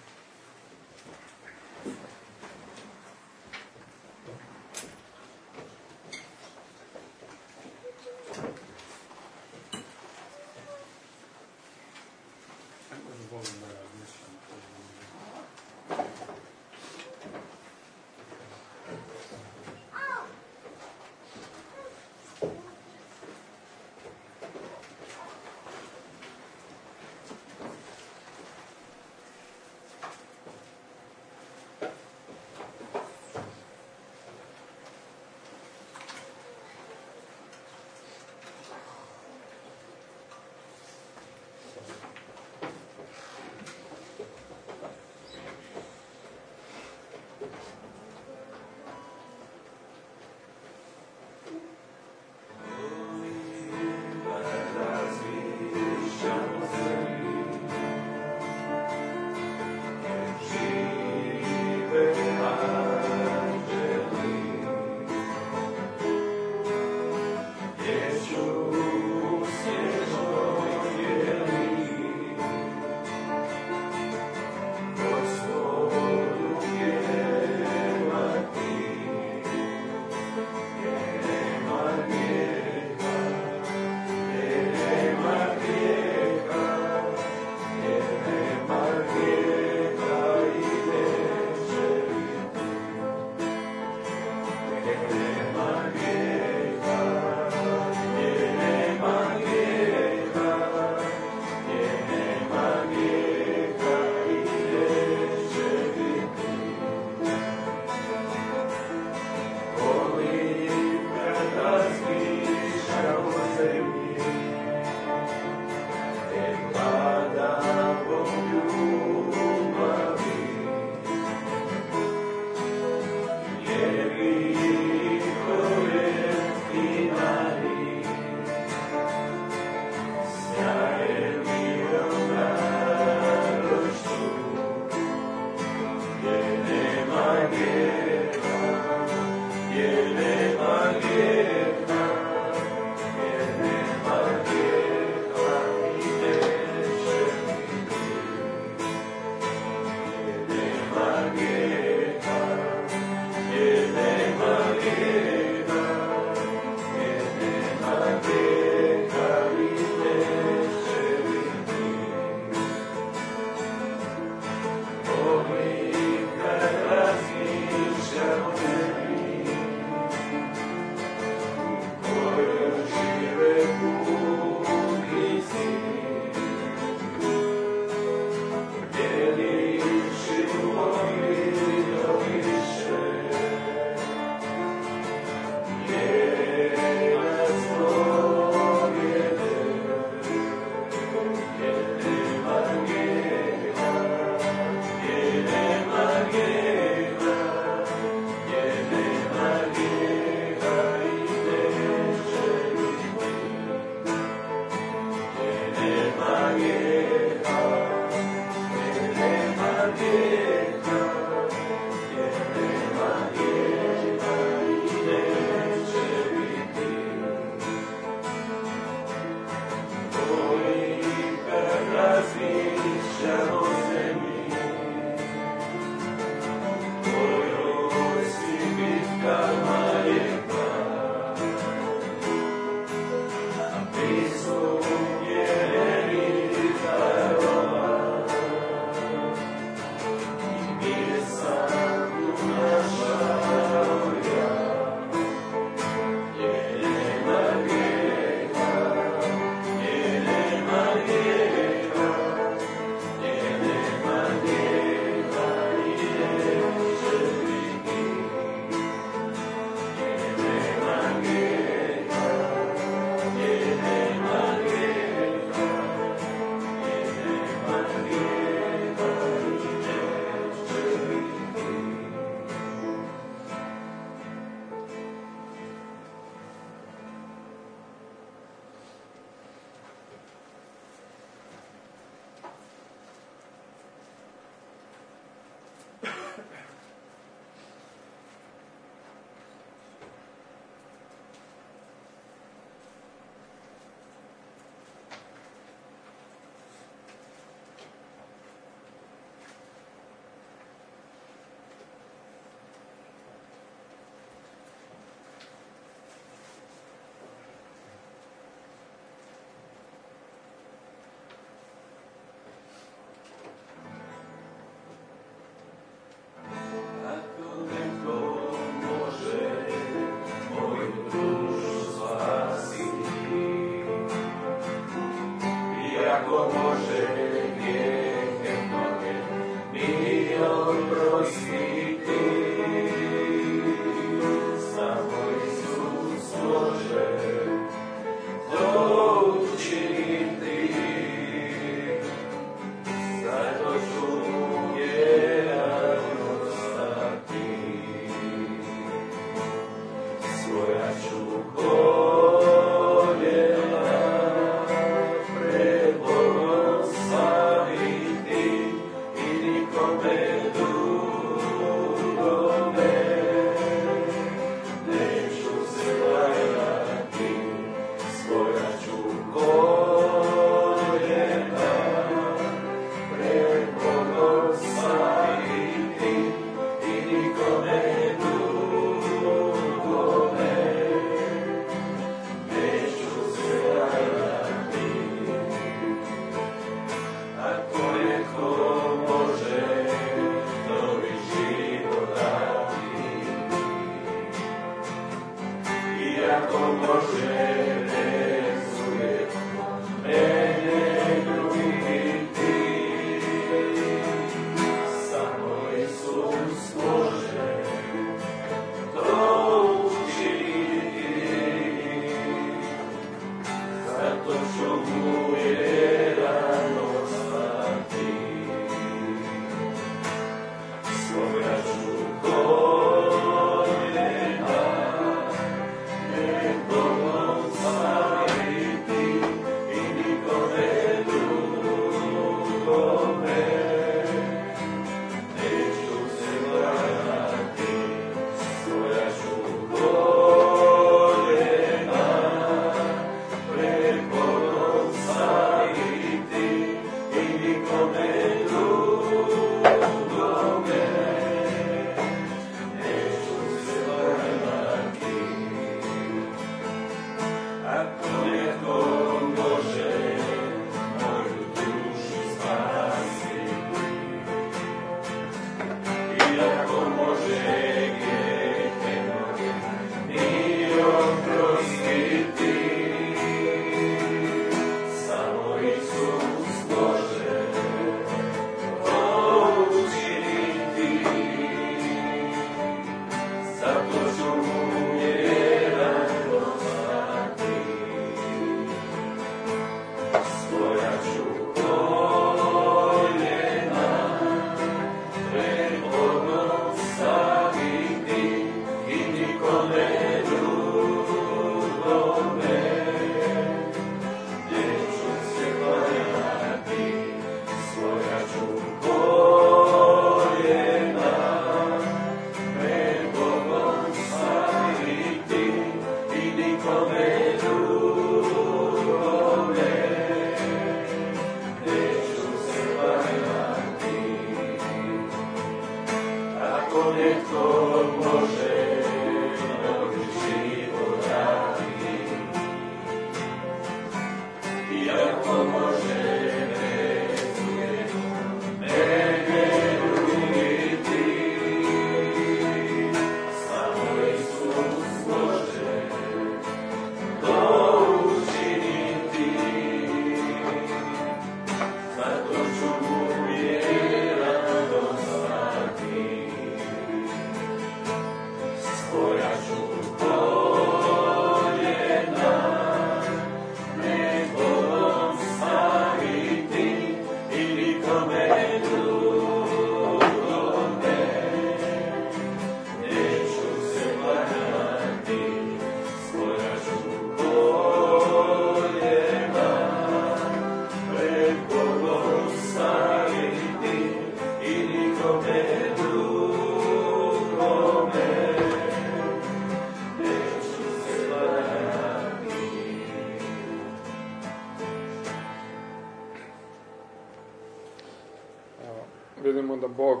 Vidimo da Bog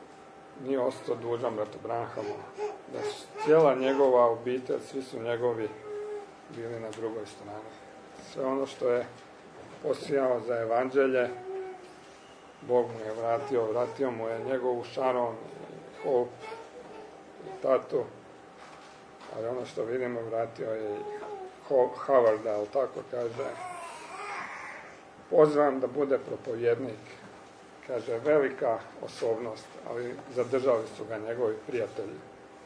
nije ostao dužan bratu Branhamu, da su cijela njegova obitelj, svi su njegovi bili na drugoj strani. Sve ono što je posijao za evanđelje, Bog mu je vratio, vratio mu je njegovu Sharon, Hope, i tatu, ali ono što vidimo vratio je i Howarda, ali tako kaže, pozvan da bude propovjednik. Kaže, velika osobnost, ali zadržali su ga njegovi prijatelji.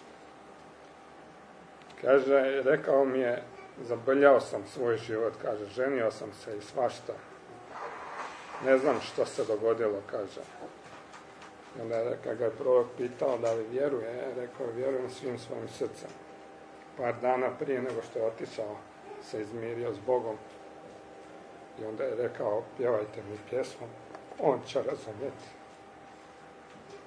Kaže, rekao mi je, zabrljao sam svoj život, kaže, ženio sam se i svašta. Ne znam što se dogodilo, kaže. I onda je, kad ga je prorok pitao da li vjeruje, rekao, vjerujem svim svojim srcem. Par dana prije nego što je otišao, se izmirio s Bogom. I onda je rekao, pjevajte mi pjesmu, on će razumjeti.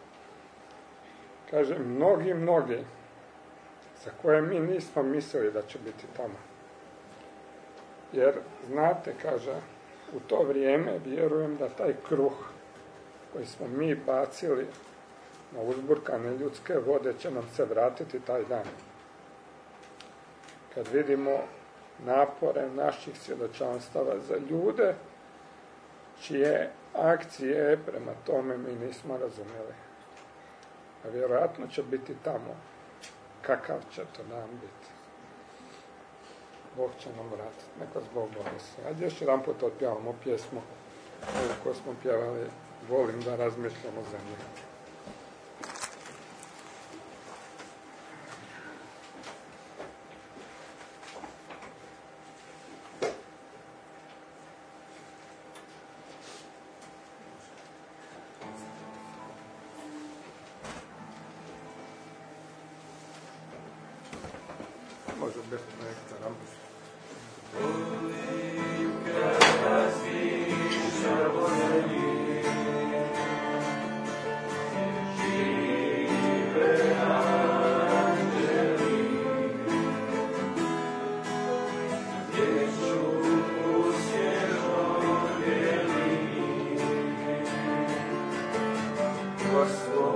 kaže, mnogi, mnogi, za koje mi nismo mislili da će biti tamo. Jer, znate, kaže, u to vrijeme vjerujem da taj kruh koji smo mi bacili na uzburkane ljudske vode će nam se vratiti taj dan. Kad vidimo napore naših svjedočanstava za ljude čije akcije prema tome mi nismo razumjeli. A vjerojatno će biti tamo. Kakav će to dan biti? Bog će nam vratiti. Neka Bog blagoslovi. Ajde još jedan put otpjevamo pjesmu koju smo pjevali. Volim da razmišljam o zemlji. Može biti nekta rambuš. Господь.